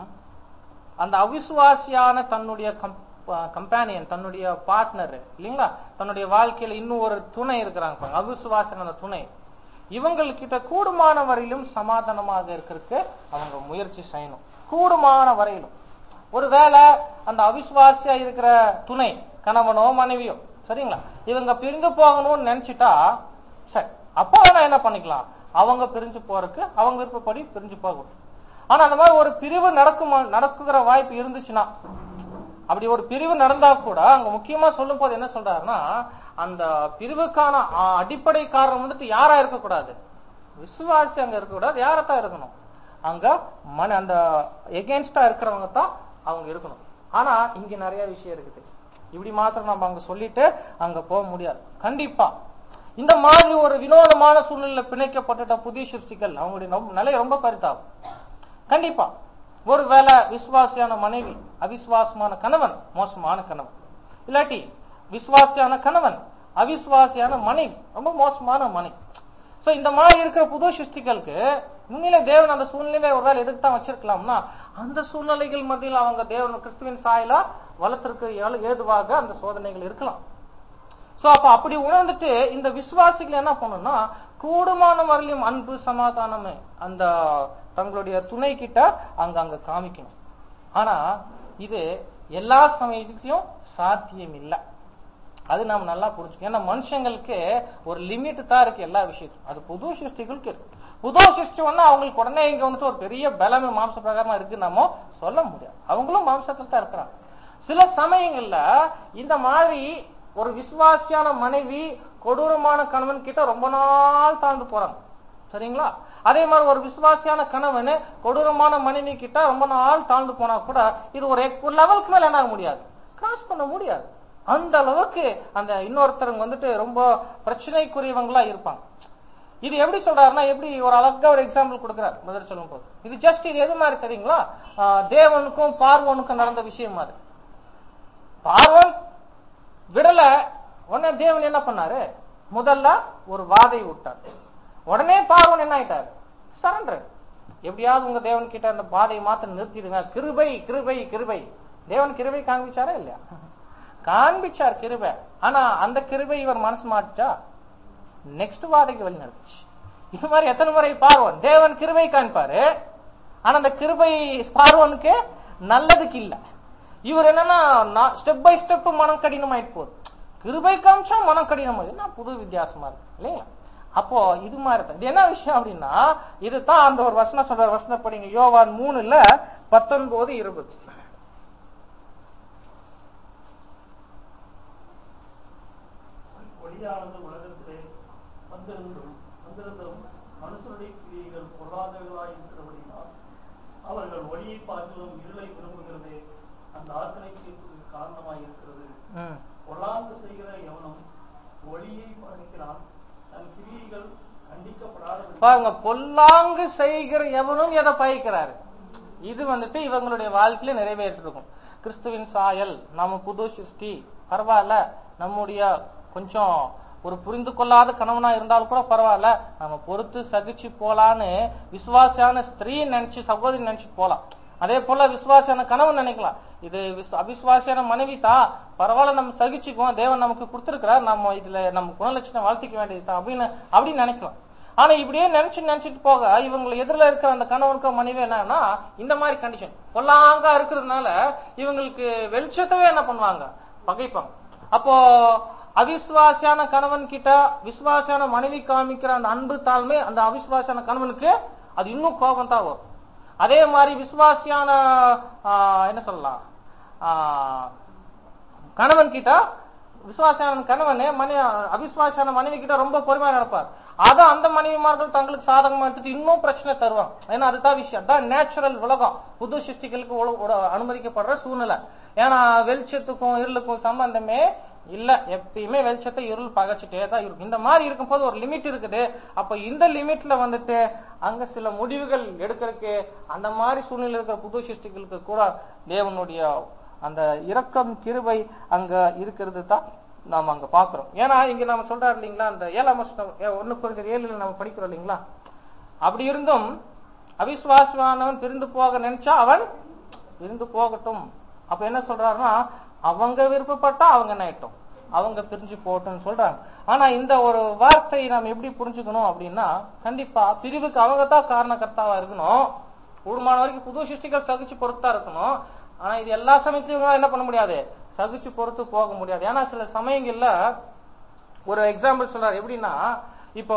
அந்த அவிசுவாசியான தன்னுடைய கம்பேனியன், தன்னுடைய பார்ட்னர் இல்லைங்களா, தன்னுடைய வாழ்க்கையில இன்னும் ஒரு துணை இருக்கிறாங்க, அவிசுவாசியான துணை, இவங்கள்கிட்ட கூடுமான வரையிலும் சமாதானமாக இருக்கிறதுக்கு அவங்க முயற்சி செய்யணும். கூடுமான வரையிலும் ஒருவேளை அந்த அவிசுவாசியா இருக்கிற துணை கணவனோ மனைவியோ சரிங்களா, இவங்க பிரிஞ்சு போகணும்னு நினைச்சிட்டா சரி, அப்போ வேணா என்ன பண்ணிக்கலாம், அவங்க பிரிஞ்சு போறதுக்கு அவங்க விருப்பப்படி பிரிஞ்சு போகணும். ஆனா அந்த மாதிரி ஒரு பிரிவு நடக்குமா நடக்குகிற வாய்ப்பு இருந்துச்சுன்னா, அப்படி ஒரு பிரிவு நடந்தா கூட அங்க முக்கியமா சொல்லும் போது என்ன சொல்றாருன்னா, அந்த பிரிவுக்கான அடிப்படை காரணம் வந்துட்டு யாரா இருக்கக்கூடாது, விசுவாசி அங்க இருக்கக்கூடாது, யாரத்தான் இருக்கணும், அங்க மன அந்த எகென்ஸ்டா இருக்கிறவங்க தான் அவங்க இருக்கணும். ஆனா இங்க நிறைய விஷயம் இருக்குது, இப்படி மாத்திரம் நம்ம அங்க சொல்லிட்டு அங்க போக முடியாது. கண்டிப்பா இந்த மாதிரி ஒரு வினோதமான சூழ்நிலை பிணைக்கப்பட்ட புதிய சிருஷ்டிகள் அவங்களுடைய நிலை ரொம்ப பரிதாபம். கண்டிப்பா ஒருவேளை விசுவாசியான மனைவி அவிசுவாசமான கணவன் மோசமான கணவன், இல்லாட்டி விசுவாசியான கணவன் அவிசுவாசியான மனைவி ரொம்ப மோசமான மனைவி. சோ இந்த மாதிரி இருக்கிற புது சிருஷ்டிகளுக்கு உண்மையில தேவன் அந்த சூழ்நிலையை ஒருவேளை எதுக்கு தான் வச்சிருக்கலாம்னா, அந்த சூழ்நிலைகள் மத்தியில் அவங்க தேவன் கிறிஸ்துவின் சாயலா வளர்த்திருக்க ஏதுவாக அந்த சோதனைகள் இருக்கலாம். சோ அப்ப அப்படி உணர்ந்துட்டு இந்த விசுவாசிகள் என்ன பண்ணணும்னா, கூடுமான வரையிலும் அன்பு சமாதானமே அந்த தங்களுடைய துணை கிட்ட அங்க அங்க காமிக்கணும். ஆனா இது எல்லா சமயத்திலையும் சாத்தியம் இல்லை, அது நாம நல்லா புரிஞ்சுக்கணும். ஏன்னா மனுஷங்களுக்கு ஒரு லிமிட் தான் இருக்கு எல்லா விஷயத்துக்கும், அது புது சிருஷ்டிகளுக்கு இருக்கு. புது சிருஷ்டி ஒண்ணு அவங்களுக்கு உடனே இங்க வந்துட்டு ஒரு பெரிய பலமே மாம்ச பிரகாரமா இருக்கு நம்ம சொல்ல முடியாது, அவங்களும் மாம்சத்துல தான் இருக்கிறாங்க. சில சமயங்கள்ல இந்த மாதிரி ஒரு விசுவாசியான மனைவி கொடூரமான கணவன் கிட்ட ரொம்ப நாள் தாழ்ந்து போறாங்க சரிங்களா. அதே மாதிரி ஒரு விசுவாசியான கணவன் கொடூரமான மனைவி கிட்ட ரொம்ப நாள் தாழ்ந்து போனா கூட இது ஒரு லெவலுக்கு மேல என்ன ஆக முடியாது, கிராஸ் பண்ண முடியாது. அந்த அளவுக்கு அந்த இன்னொருத்தருங்க வந்துட்டு ரொம்ப பிரச்சனைக்குரியவங்களா இருப்பாங்க. இது எப்படி சொல்றாருன்னா, எப்படி ஒரு அழகா ஒரு எக்ஸாம்பிள் கொடுக்கிறார் முதல் சொல்லும் போது, இது ஜஸ்ட் இது எது மாதிரி தெரியுங்களா, தேவனுக்கும் பார்வோனுக்கும் நடந்த விஷயம் மாதிரி. பார்வன் விடல, உடனே தேவன் என்ன பண்ணாரு, முதல்ல ஒரு வாதை விட்டார். உடனே பார்வன் என்ன ஆயிட்டாரு, சரண்டர். எப்படியாவது உங்க தேவன் கிட்ட அந்த பாதையை மாத்திரம் நிறுத்திடுங்க, கிருபை கிருபை கிருபை. தேவன் கிருபை காண்பிச்சாரா இல்லையா, காண்பிச்சார் கிருபை. ஆனா அந்த கிருபை இவர் மனசு மாட்டுச்சா, நெக்ஸ்ட் வாதைக்கு வழி நடத்துச்சு. இது மாதிரி எத்தனை முறை பார்வன் தேவன் கிருபை காண்பாரு, ஆனா அந்த கிருபை பார்வனுக்கு நல்லதுக்கு இல்ல. இவர் என்னன்னா ஸ்டெப் பை ஸ்டெப் மனம் கடினமாயிட்டு போகுது, கிருபை காமிச்சா மனம் கடினமா, என்ன புது வித்தியாசமா இருக்கு இல்லைங்களா. அப்போ இது மாதிரி தான். இது என்ன விஷயம் அப்படின்னா, இதுதான் அந்த ஒரு வசனம் சொல்ற வசனம் படிங்க, யோவான் மூணுல பத்தொன்பது இருபது. ஒளியானது உலகத்திலே வந்திருந்தும் வந்திருந்தும் மனுஷனுடைய கிரியைகள் பொருளாதாரங்களாய் இருக்கிறபடினால் அவர்கள் ஒளியை பார்க்கலும் இருளை விரும்புகிறதே அந்த ஆத்தனை தீர்ப்புக்கு காரணமாய் இருக்கிறது. பொல்லாங்கு செய்கிற எவனும் ஒளியை பகைக்கிறான், தன் கிரியைகள் கண்டிக்கப்படாத பாருங்க, பொல்லாங்கு செய்கிற எவனும் எதை பகைக்கிறாரு, இது வந்துட்டு இவங்களுடைய வாழ்க்கையில நிறைவேற்றிருக்கும். கிறிஸ்துவின் சாயல், நம்ம புது சிருஷ்டி, பரவாயில்ல, நம்முடைய கொஞ்சம் ஒரு புரிந்து கொள்ளாத கணவனா இருந்தாலும் கூட பரவாயில்ல, நம்ம பொறுத்து சகிச்சு போலான்னு விசுவாசியான ஸ்திரீ நினைச்சு சகோதரி நினைச்சு போலாம். அதே போல விசுவாசியான கணவன் நினைக்கலாம், இது அவிசுவாசியான மனைவி தான், பரவாயில்ல நம்ம சகிச்சுக்குவோம், தேவன் நமக்கு கொடுத்திருக்கிறார், நம்ம இதுல நம்ம குணலட்சணம் வளர்த்திக்க வேண்டியதுதான் அப்படின்னு அப்படின்னு நினைக்கலாம். ஆனா இப்படியே நினைச்சு நினைச்சிட்டு போக இவங்க எதிரில இருக்கிற அந்த கணவனுக்கோ மனைவி என்னன்னா இந்த மாதிரி கண்டிஷன் பொல்லாங்கா இருக்கிறதுனால இவங்களுக்கு வெளிச்சத்தவே என்ன பண்ணுவாங்க, பகைப்பாங்க. அப்போ அவிசுவாசியான கணவன் கிட்ட விசுவாசியான மனைவி காமிக்கிற அந்த அன்பு தாழ்மை அந்த அவிசுவாசியான கணவனுக்கு அது இன்னும் கோபம் தான் வரும். அதே மாதிரி விசுவாசியான என்ன சொல்லலாம் கணவன் கிட்ட விசுவாசியான கணவன் மனைவி அவிசுவாசியான மனைவி கிட்ட ரொம்ப பொறுமையா நடப்பார். அதான் அந்த மனைவிமார்கள் தங்களுக்கு சாதகமா எடுத்துட்டு இன்னும் பிரச்சனை தருவாங்க. ஏன்னா அதுதான் விஷயம், அதான் நேச்சுரல் உலகம், புது சிருஷ்டிகளுக்கு அனுமதிக்கப்படுற சூழ்நிலை. ஏன்னா வெளிச்சத்துக்கும் இருளுக்கும் சம்பந்தமே இல்ல, எப்பயுமே வெளிச்சத்தை இருள் பகச்சிட்டே தான் இருக்கும். இந்த மாதிரி இருக்கும்போது ஒரு லிமிட் இருக்குது. அப்ப இந்த லிமிட்ல வந்துட்டு அங்க சில முடிவுகள் எடுக்கிறதுக்கு அந்த மாதிரி சூழ்நிலை இருக்கிற புது சிருஷ்டிகளுக்கு கூட தேவனுடைய அந்த இரக்கம் கிருபை அங்க இருக்கிறது தான் நாம அங்க பாக்குறோம். ஏன்னா இங்க நம்ம சொல்றாரு இல்லைங்களா, அந்த ஏழாம் ஒண்ணு கொஞ்சம் ஏழுல நம்ம படிக்கிறோம் இல்லைங்களா, அப்படி இருந்தும் அவிசுவாசமானவன் பிரிந்து போக நினைச்சா அவன் பிரிந்து போகட்டும். அப்ப என்ன சொல்றாருன்னா, அவங்க விருப்பப்பட்டா அவங்க என்ன ஆயிட்டும், அவங்க பிரிஞ்சு போகட்டும்னு சொல்றாங்க. ஆனா இந்த ஒரு வார்த்தையை நாம் எப்படி புரிஞ்சுக்கணும் அப்படின்னா, கண்டிப்பா பிரிவுக்கு அவங்க தான் காரணகர்த்தாவா இருக்கணும். கூடுமான வரைக்கும் புது சிருஷ்டிகள் சகிச்சு பொறுத்தா இருக்கணும். ஆனா இது எல்லா சமயத்திலும் என்ன பண்ண முடியாது, சகிச்சு பொறுத்து போக முடியாது. ஏன்னா சில சமயங்கள்ல ஒரு எக்ஸாம்பிள் சொல்றாரு. எப்படின்னா, இப்போ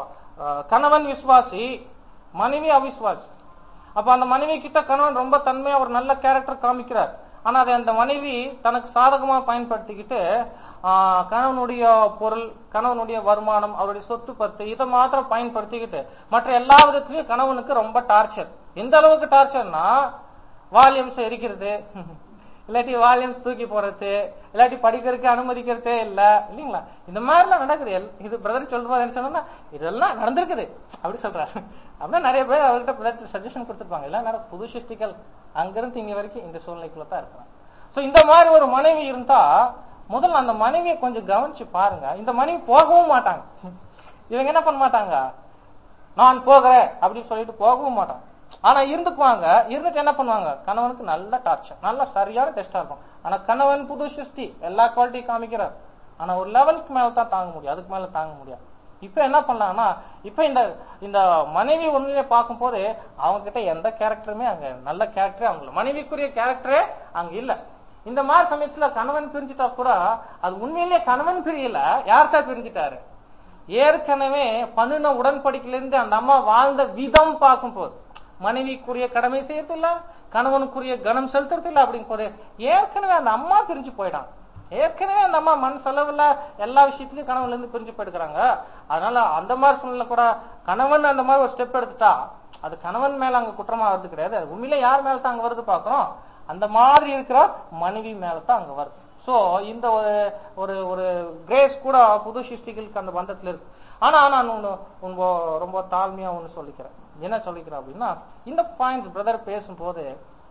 கணவன் விசுவாசி, மனைவி அவிசுவாசி. அப்ப அந்த மனைவி கிட்ட கணவன் ரொம்ப தன்மையா ஒரு நல்ல கேரக்டர் காமிக்கிறார். ஆனா அதை அந்த மனைவி தனக்கு சாதகமா பயன்படுத்திக்கிட்டு ஆஹ் கணவனுடைய பொருள், கணவனுடைய வருமானம், அவருடைய சொத்து பத்து இதை மாத்திரம் பயன்படுத்திக்கிட்டு மற்ற எல்லா விதத்திலயும் கணவனுக்கு ரொம்ப டார்ச்சர். எந்த அளவுக்கு டார்ச்சர்னா, வால்யூம்ஸ் எரிக்கிறது, இல்லாட்டி வால்யூம்ஸ் தூக்கி போறது, இல்லாட்டி படிக்கிறதுக்கு அனுமதிக்கிறதே இல்ல இல்லீங்களா. இந்த மாதிரி எல்லாம் நடக்குது. இது பிரதர் சொல்றாரு என்ன சொன்னா, இதெல்லாம் நடந்திருக்குது அப்படி சொல்றாரு. அப்படின்னா நிறைய பேர் அவர்கிட்ட சஜஷன் கொடுத்துருப்பாங்க. எல்லாம் புது சிருஷ்டிகள் அங்கிருந்து இங்க வரைக்கும் இந்த சூழ்நிலைக்குள்ள தான் இருக்கிறாங்க. சோ இந்த மாதிரி ஒரு மனைவி இருந்தா முதல்ல அந்த மனைவியை கொஞ்சம் கவனிச்சு பாருங்க. இந்த மனைவி போகவும் மாட்டாங்க. இவங்க என்ன பண்ண மாட்டாங்க, நான் போகிறேன் அப்படின்னு சொல்லிட்டு போகவும் மாட்டாங்க. ஆனா இருந்துக்குவாங்க. இருந்துட்டு என்ன பண்ணுவாங்க, கணவனுக்கு நல்ல டார்ச்சர், நல்ல சரியான டெஸ்டா இருக்கும். ஆனா கணவன் புது சிருஷ்டி, எல்லா குவாலிட்டி காமிக்கிறார். ஆனா ஒரு லெவலுக்கு மேலதான் தாங்க முடியும், அதுக்கு மேல தாங்க முடியாது. இப்ப என்ன பண்ணலாம்னா, இப்ப இந்த இந்த மனைவி உண்மையிலே பார்க்கும் போது அவங்க கிட்ட எந்த கேரக்டருமே அங்க நல்ல கேரக்டரே, அவங்க மனைவிக்குரிய கேரக்டரே அங்க இல்ல. இந்த மாதிரி சமயத்துல கணவன் பிரிஞ்சுட்டா கூட அது உண்மையிலேயே கணவன் பிரியல, யார்கிட்ட பிரிஞ்சுட்டாரு, ஏற்கனவே பண்ணின உடன்படிக்கையிலிருந்து அந்த அம்மா வாழ்ந்த விதம் பார்க்கும் போது மனைவிக்குரிய கடமை செய்யறது இல்ல, கணவனுக்குரிய கனம் செலுத்துறது இல்ல. அப்படிங்கும் போது ஏற்கனவே அந்த அம்மா பிரிஞ்சு போயிடான். ஏற்கனவே அந்த அம்மா மண் செலவுல எல்லா விஷயத்திலயும் கணவன்ல இருந்து பிரிஞ்சு போயிடுக்கிறாங்க. அதனால அந்த மாதிரி சூழ்நிலை கூட கணவன் அந்த மாதிரி ஒரு ஸ்டெப் எடுத்துட்டா அது கணவன் மேல அங்க குற்றமா வருது கிடையாது, அது உண்மையில யார் மேல தான் அங்க வருது பாக்குறோம், அந்த மாதிரி இருக்கிற மனைவி மேலதான் அங்க வருது. சோ இந்த ஒரு ஒரு ஒரு கிரேஸ் கூட புது சிருஷ்டிகளுக்கு அந்த பந்தத்துல இருக்கு. ஆனா நான் ஒண்ணு ரொம்ப ரொம்ப தாழ்மையா ஒண்ணு சொல்லிக்கிறேன். என்ன சொல்லிக்கிறேன் அப்படின்னா, இந்த பாயிண்ட்ஸ் பிரதர் பேசும்போது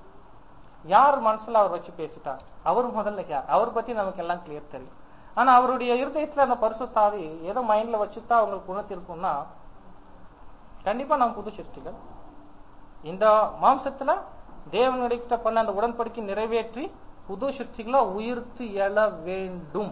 யார் மனசுல அவர் வச்சு பேசிட்டார், அவர் முதல்ல யார், அவர் பத்தி நமக்கு எல்லாம் கிளியர் தெரியும். ஆனா அவருடைய இருதயத்துல அந்த பரிசுத்த ஆவி ஏதோ மைண்ட்ல வச்சுதான் அவங்களுக்கு குணத்திருக்கும்னா, கண்டிப்பா நாம் புது சிருஷ்டிகள். இந்த மாம்சத்துல தேவனுடைய பண்ண அந்த உடன்படிக்கை நிறைவேற்றி புது சிருஷ்டிகளை உயிர்த்து எழ வேண்டும்.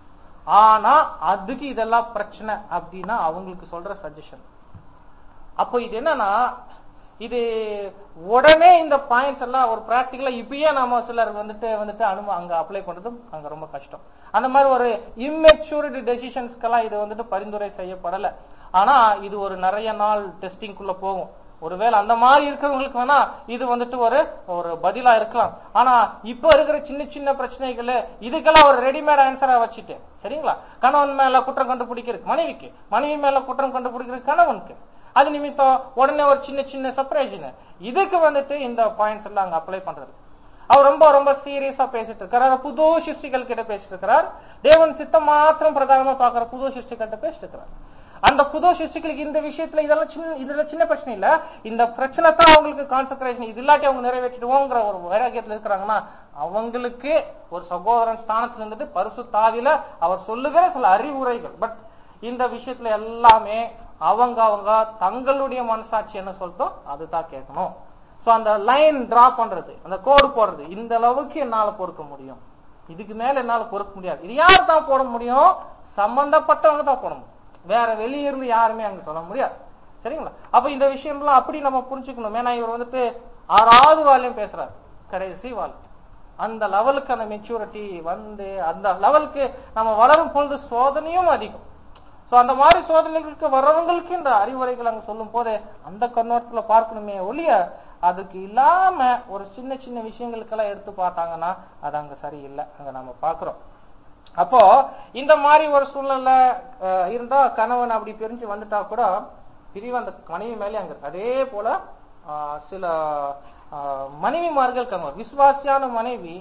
ஆனா அதுக்கு இதெல்லாம் பிரச்சனை அப்படின்னா அவங்களுக்கு சொல்ற சஜஷன். அப்போ இது என்னன்னா, இது உடனே இந்த பாயிண்ட்ஸ் எல்லாம் ஒரு பிராக்டிகலா இப்பயே நாம சிலர் வந்துட்டு வந்துட்டு அனும அங்க அப்ளை பண்றதும் அங்க ரொம்ப கஷ்டம். அந்த மாதிரி ஒரு இம்மெச்சூரிட்டி டெசிஷன்ஸ்க்கெல்லாம் இது வந்துட்டு பரிந்துரை செய்யப்படல. ஆனா இது ஒரு நிறைய நாள் டெஸ்டிங்குள்ள போகும். ஒருவேளை அந்த மாதிரி இருக்கிறவங்களுக்கு வேணா இது வந்துட்டு ஒரு ஒரு பதிலா இருக்கலாம். ஆனா இப்ப இருக்கிற சின்ன சின்ன பிரச்சனைகள் இதுக்கெல்லாம் ஒரு ரெடிமேட் ஆன்சரா வச்சுட்டு, சரிங்களா, கணவன் மேல குற்றம் கண்டுபிடிக்கிறது மனைவிக்கு, மனைவி மேல குற்றம் கண்டுபிடிக்கிறது கணவனுக்கு, அது நிமித்தம் உடனே ஒரு சின்ன சின்ன செப்பரேஷன், இதுக்கு வந்துட்டு இந்த பாயிண்ட்ஸ் எல்லாம் அங்க அப்ளை பண்றது. அவர் ரொம்ப ரொம்ப சீரியஸா பேசிட்டு இருக்கிறார். புது சிருஷ்டிகள் கிட்ட பேசிட்டு இருக்கிறார். தேவன் சித்தம் மாத்திரம் பிரதானமா பாக்குற புது சிருஷ்டிகள் கிட்ட பேசிட்டு இருக்கிறார். அந்த புது சிருஷ்டிகளுக்கு இந்த விஷயத்துல இதெல்லாம் சின்ன இதுல சின்ன பிரச்சனை இல்ல, இந்த பிரச்சனை தான் அவங்களுக்கு கான்சென்ட்ரேஷன். இது இல்லாட்டி அவங்க நிறைவேற்றிடுவோங்கிற ஒரு வைராக்கியத்துல இருக்கிறாங்கன்னா அவங்களுக்கு ஒரு சகோதரன் ஸ்தானத்துல இருந்துட்டு பரிசுத்த ஆவியில அவர் சொல்லுகிற சில அறிவுரைகள். பட் இந்த விஷயத்துல எல்லாமே அவங்க அவங்க தங்களுடைய மனசாட்சி என்ன சொல்றதோ அதுதான் கேட்கணும். சோ அந்த லைன் டிரா பண்றது, அந்த கோடு போடுறது, இந்த அளவுக்கு என்னால பொறுக்க முடியும், இதுக்கு மேல என்னால பொறுக்க முடியாது, இது யார் தான் போட முடியும், சம்பந்தப்பட்டவங்க தான் போட முடியும், வேற வெளியிருந்து யாருமே அங்க சொல்ல முடியாது. சரிங்களா? அப்ப இந்த விஷயம்லாம் அப்படி நம்ம புரிஞ்சுக்கணும். ஏன்னா இவர் வந்துட்டு ஆறாவது வாழையும் பேசுறாரு, கடைசி வாழ் அந்த லெவலுக்கு அந்த மெச்சூரிட்டி வந்து அந்த லெவலுக்கு நம்ம வளரும் பொழுது சோதனையும் அதிகம். சோ அந்த மாதிரி சோதனைகளுக்கு வர்றவங்களுக்கு இந்த அறிவுரைகள் அங்க சொல்லும் போது அந்த கண்ணோட்டத்துல பார்க்கணுமே ஒழிய அதுக்கு இல்லாம ஒரு சின்ன சின்ன விஷயங்களுக்கெல்லாம் எடுத்து பார்த்தாங்கன்னா அது அங்க சரியில்லை, அங்க நம்ம பாக்குறோம். அப்போ இந்த மாதிரி ஒரு சூழ்நிலை இருந்தா கணவன் அப்படி பிரிஞ்சு வந்துட்டா கூட பிரிவு அந்த மனைவி மேலே அங்க இருக்கு. அதே போல சில மனைவிமார்கள் இருக்காங்க, விசுவாசியான மனைவி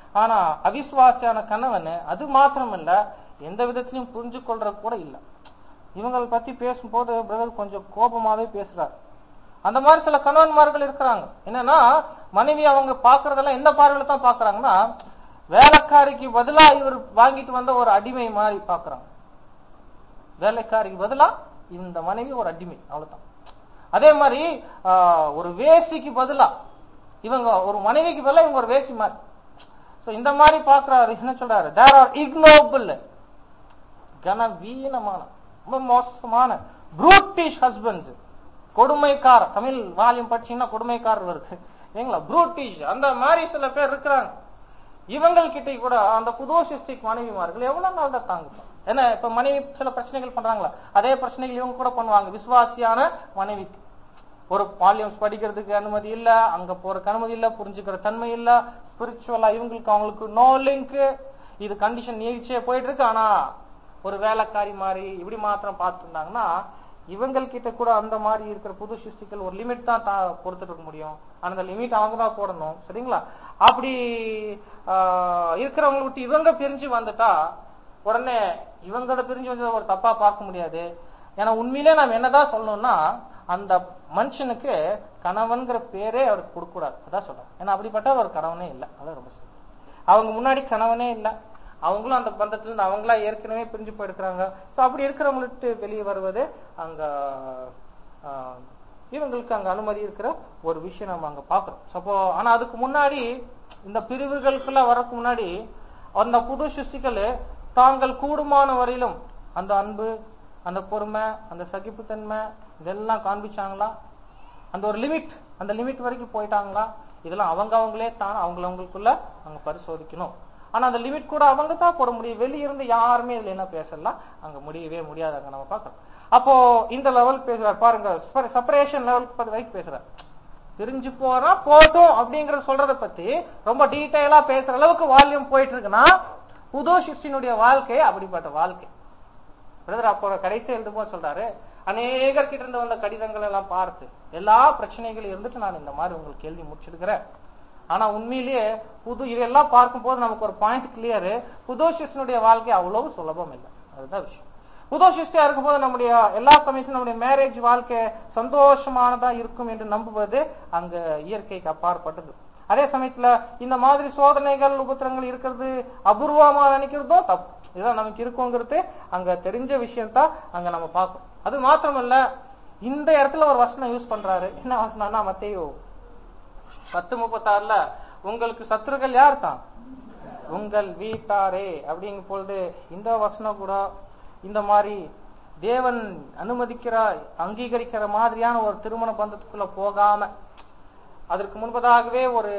ஆனா அவிசுவாசியான கணவன் அது மாத்திரமல்ல, எந்த விதத்திலையும் புரிஞ்சு கொள்ற கூட இல்லை. இவங்களை பத்தி பேசும்போது பிரதர் கொஞ்சம் கோபமாவே பேசுறாரு. அந்த மாதிரி சில கணவன்மார்கள் இருக்கிறாங்க. என்னன்னா மனைவி அவங்க பாக்குறதெல்லாம் எந்த பார்வையில தான் பாக்குறாங்கன்னா, வேலைக்காரிக்கு பதிலா இவர் வாங்கிட்டு வந்த ஒரு அடிமை மாதிரி பாக்குறாங்க. வேலைக்காரிக்கு பதிலா இந்த மனைவி ஒரு அடிமை, அவ்வளவுதான். அதே மாதிரி ஒரு வேசிக்கு பதிலா இவங்க ஒரு மனைவிக்கு பதிலா இவங்க ஒரு வேசி மாதிரி. இந்த மாதிரி பாக்குறாரு. என்ன சொல்றாரு? தேர் ஆர் இக்னோபிள், கனவீனமான, ரொம்ப மோசமான ப்ரூட்டிஷ் ஹஸ்பண்ட்ஸ், கொடுமைக்கார. தமிழ் வால்யூம் படிச்சீங்கன்னா கொடுமைக்காரர் இருக்கு இல்லைங்களா? ப்ரூட்டிஷ் அந்த மாதிரி சில பேர் இருக்கிறாங்க. இவங்கள் கிட்ட கூட அந்த புது சிஸ்டிக் மனைவிமார்கள் எவ்வளவு நாள் தான் தாங்க. ஏன்னா இப்ப மனைவி சில பிரச்சனைகள் பண்றாங்களா, அதே பிரச்சனைகள் இவங்க கூட பண்ணுவாங்க. விசுவாசியான மனைவிக்கு ஒரு வால்யூம்ஸ் படிக்கிறதுக்கு அனுமதி இல்ல, அங்க போறதுக்கு அனுமதி இல்ல, புரிஞ்சுக்கிற தன்மை இல்ல, ஸ்பிரிச்சுவலா இவங்களுக்கு அவங்களுக்கு நோ லிங்க். இது கண்டிஷன் நீச்சே போயிட்டு இருக்கு. ஆனா ஒரு வேலைக்காரி மாதிரி இப்படி மாத்திரம் பார்த்துருந்தாங்கன்னா இவங்கள் கிட்ட கூட அந்த மாதிரி இருக்கிற புது சிருஷ்டிகள் ஒரு லிமிட் தான் பொறுத்துட்டு இருக்க முடியும். அந்த லிமிட் அவங்க தான் போடணும். சரிங்களா? அப்படி இருக்கிறவங்களை விட்டு இவங்க பிரிஞ்சு வந்துட்டா உடனே இவங்களோட பிரிஞ்சு வந்து ஒரு தப்பா பார்க்க முடியாது. ஏன்னா உண்மையிலே நாம என்னதான் சொல்லணும்னா, அந்த மனுஷனுக்கு கணவன்கிற பேரே அவருக்கு கொடுக்க கூடாது. அதான் சொல்றேன். ஏன்னா அப்படிப்பட்ட ஒரு கணவனே இல்லை. அதான் ரொம்ப சொல்றேன். அவங்க முன்னாடி கணவனே இல்லை, அவங்களும் அந்த பந்தத்துல இருந்து அவங்களா ஏற்கனவே பிரிஞ்சு போயிருக்கிறாங்க. சோ அப்படி இருக்கிறவங்களுக்கு வெளியே வருவது அங்க இவங்களுக்கு அங்க அனுமதி இருக்கிற ஒரு விஷயம் நம்ம அங்க பாக்குறோம். அப்போ ஆனா அதுக்கு முன்னாடி இந்த பிரிவுகளுக்குள்ள வரக்கு முன்னாடி அந்த புது சிருஷ்டிகள் தாங்கள் கூடுமான வரையிலும் அந்த அன்பு, அந்த பொறுமை, அந்த சகிப்புத்தன்மை இதெல்லாம் காண்பிச்சாங்களா? அந்த ஒரு லிமிட், அந்த லிமிட் வரைக்கும் போயிட்டாங்களா? இதெல்லாம் அவங்க அவங்களே தான் அவங்கள அவங்களுக்குள்ள அவங்க பரிசோதிக்கணும். ஆனா அந்த லிமிட் கூட அவங்க தான் போட முடியும். வெளியிருந்து யாருமே இதுல என்ன பேசலாம் அங்க முடியவே முடியாது. அங்க நம்ம பாக்குறோம். அப்போ இந்த லெவல் பேசுறாரு பாருங்க, செப்பரேஷன் லெவல் வரைக்கும் பேசுறாரு. பிரிஞ்சு போறா போட்டும் அப்படிங்கறத சொல்றத பத்தி ரொம்ப டீடைலா பேசுற அளவுக்கு வால்யூம் போயிட்டு இருக்குன்னா புது சிருஷ்டியினுடைய வாழ்க்கை அப்படிப்பட்ட வாழ்க்கை. பிரதர் அப்போ கடைசி எழுதும்போது சொல்றாரு, அநேகர் கிட்ட இருந்து வந்த கடிதங்கள் எல்லாம் பார்த்து எல்லா பிரச்சனைகளும் இருந்துட்டு நான் இந்த மாதிரி உங்களுக்கு எழுதி முடிச்சிருக்கிறேன். ஆனா உண்மையிலேயே புது இதெல்லாம் பார்க்கும் போது நமக்கு ஒரு பாயிண்ட் கிளியர், புது சிருஷ்டியினுடைய வாழ்க்கை அவ்வளவு சுலபம் இல்லை. அதுதான் விஷயம். புது சிருஷ்டியா இருக்கும் போது நம்முடைய எல்லா சமயத்திலும் நம்முடைய மேரேஜ் வாழ்க்கை சந்தோஷமானதா இருக்கும் என்று நம்புவது அங்க இயற்கைக்கு அப்பாற்பட்டது. அதே சமயத்துல இந்த மாதிரி சோதனைகள் உபத்திரங்கள் இருக்கிறது அபூர்வமா நினைக்கிறதும் தப்பு. இதுதான் நமக்கு இருக்குங்கிறது அங்க தெரிஞ்ச விஷயம் தான் அங்க நம்ம பார்க்கணும். அது மாத்திரமல்ல, இந்த இடத்துல ஒரு வசனம் யூஸ் பண்றாரு. என்ன வசனம்னா மத்தேயு பத்து முப்பத்தி ஆறுல உங்களுக்கு சத்துருக்கள் யார் தான்? உங்கள் வீட்டாரே அப்படிங்கும் பொழுது இந்த வசனம் கூட இந்த மாதிரி தேவன் அனுமதிக்கிற அங்கீகரிக்கிற மாதிரியான ஒரு திருமண பந்தத்துக்குள்ள போகாம அதற்கு முன்பதாகவே ஒரு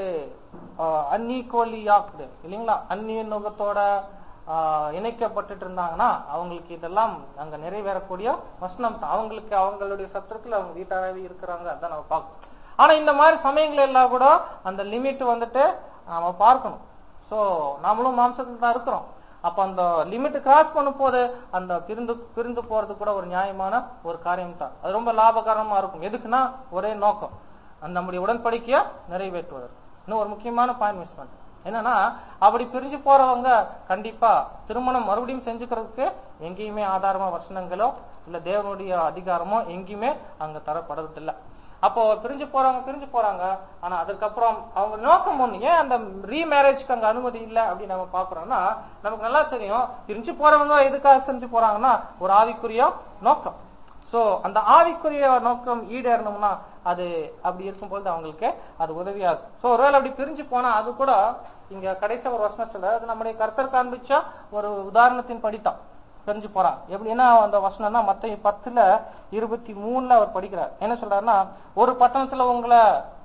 அன்ஈக்குவலியாக்குது இல்லைங்களா, அந்நிய நுகத்தோட இணைக்கப்பட்டு இருந்தாங்கன்னா அவங்களுக்கு இதெல்லாம் அங்க நிறைவேறக்கூடிய வசனம் தான். அவங்களுக்கு அவங்களுடைய சத்துருக்கள் அவங்க வீட்டாராவே இருக்கிறாங்க. அதான் நம்ம பார்க்கணும். ஆனா இந்த மாதிரி சமயங்கள் எல்லாம் கூட அந்த லிமிட் வந்துட்டு நாம பார்க்கணும். சோ நாமளும் மாம்சத்துல தான் இருக்கிறோம். அப்ப அந்த லிமிட் கிராஸ் பண்ணும் போது அந்த பிரிந்து பிரிந்து போறது கூட ஒரு நியாயமான ஒரு காரியம் தான். அது ரொம்ப லாபகரமா இருக்கும். எதுக்குன்னா ஒரே நோக்கம், அந்த நம்முடைய உடன்படிக்கைய நிறைவேற்றுவதற்கு. இன்னும் ஒரு முக்கியமான பாயிண்ட் மிஸ் பண்றேன். என்னன்னா அப்படி பிரிஞ்சு போறவங்க கண்டிப்பா திருமணம் மறுபடியும் செஞ்சுக்கிறதுக்கு எங்கேயுமே ஆதாரமா வசனங்களோ இல்ல தேவனுடைய அதிகாரமோ எங்கேயுமே அங்க தரப்படுறது இல்லை. அப்போ பிரிஞ்சு போறாங்க பிரிஞ்சு போறாங்க ஆனா அதுக்கப்புறம் அவங்க நோக்கம் ஒண்ணு. ஏன் அந்த ரீமேரேஜ்க்கு அங்க அனுமதி இல்லை அப்படின்னு நம்ம பாக்குறோம்னா நமக்கு நல்லா தெரியும். பிரிஞ்சு போறவங்க எதுக்காக பிரிஞ்சு போறாங்கன்னா ஒரு ஆவிக்குரிய நோக்கம். சோ அந்த ஆவிக்குரிய நோக்கம் ஈடேறணும்னா அது அப்படி இருக்கும்போது அவங்களுக்கு அது உதவியா இருக்கும். சோ ஒருவேளை அப்படி பிரிஞ்சு போனா அது கூட இங்க கடைசி ஒரு வசனம் சொல்ற, அது நம்முடைய கர்த்தர் காண்பிச்சா ஒரு உதாரணத்தின் படித்தான் பிரிஞ்சு போறான். எப்படின்னா அந்த வசனம்னா மத்த பத்துல இருபத்தி மூணுல அவர் படிக்கிறார். என்ன சொல்றாருன்னா, ஒரு பட்டணத்துல உங்களை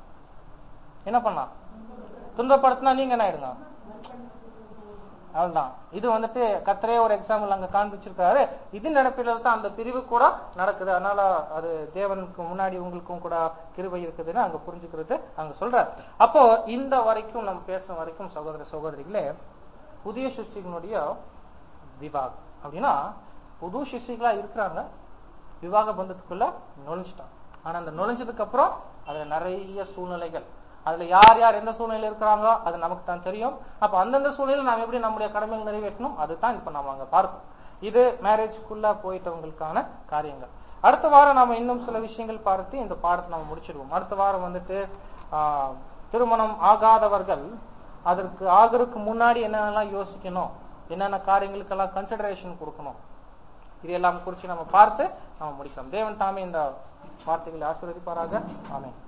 என்ன பண்ணா துன்பப்படுத்தினா நீங்க என்ன ஆயிடுங்க அவ்வளவுதான். இது வந்துட்டு கர்த்தரே ஒரு எக்ஸாம்பிள் அங்க காண்பிச்சிருக்காரு. இது நடப்பில தான் அந்த பிரிவு கூட நடக்குது. அதனால அது தேவனுக்கு முன்னாடி உங்களுக்கும் கூட கிருபை இருக்குதுன்னு அங்க புரிஞ்சுக்கிறது அங்க சொல்றாரு. அப்போ இந்த வரைக்கும் நம்ம பேசுற வரைக்கும் சகோதர சகோதரிகளே, புதிய சிருஷ்டிகளுடைய விவாகம் அப்படின்னா புது சிருஷ்டிகளா இருக்கிறாங்க, விவாக பந்தத்துக்குள்ள நுழைஞ்சிட்டாங்க. ஆனா அந்த நுழைஞ்சதுக்கு அப்புறம் அதுல நிறைய சூழ்நிலைகள் அதுல யார் யார் எந்த சூழ்நிலையில இருக்கிறாங்களோ அது நமக்கு தான் தெரியும். அப்ப அந்தந்த சூழ்நிலையில நாம் எப்படி நம்முடைய கடமைகள் நிறைவேற்றணும் அதுதான் இப்ப நாம அங்க பார்ப்போம். இது மேரேஜ்க்குள்ள போயிட்டவங்களுக்கான காரியங்கள். அடுத்த வாரம் நாம இன்னும் சில விஷயங்கள் பார்த்து இந்த பாடத்தை நம்ம முடிச்சிடுவோம். அடுத்த வாரம் வந்துட்டு ஆஹ் திருமணம் ஆகாதவர்கள் அதற்கு ஆகிறதுக்கு முன்னாடி என்னென்னலாம் யோசிக்கணும், என்னென்ன காரியங்களுக்கெல்லாம் கன்சிடரேஷன் கொடுக்கணும், இதெல்லாம் குறித்து நம்ம பார்த்து நம்ம முடிக்கலாம். தேவன் தாமே இந்த வார்த்தைகளை ஆசீர்வதிப்பாராக. ஆமென்.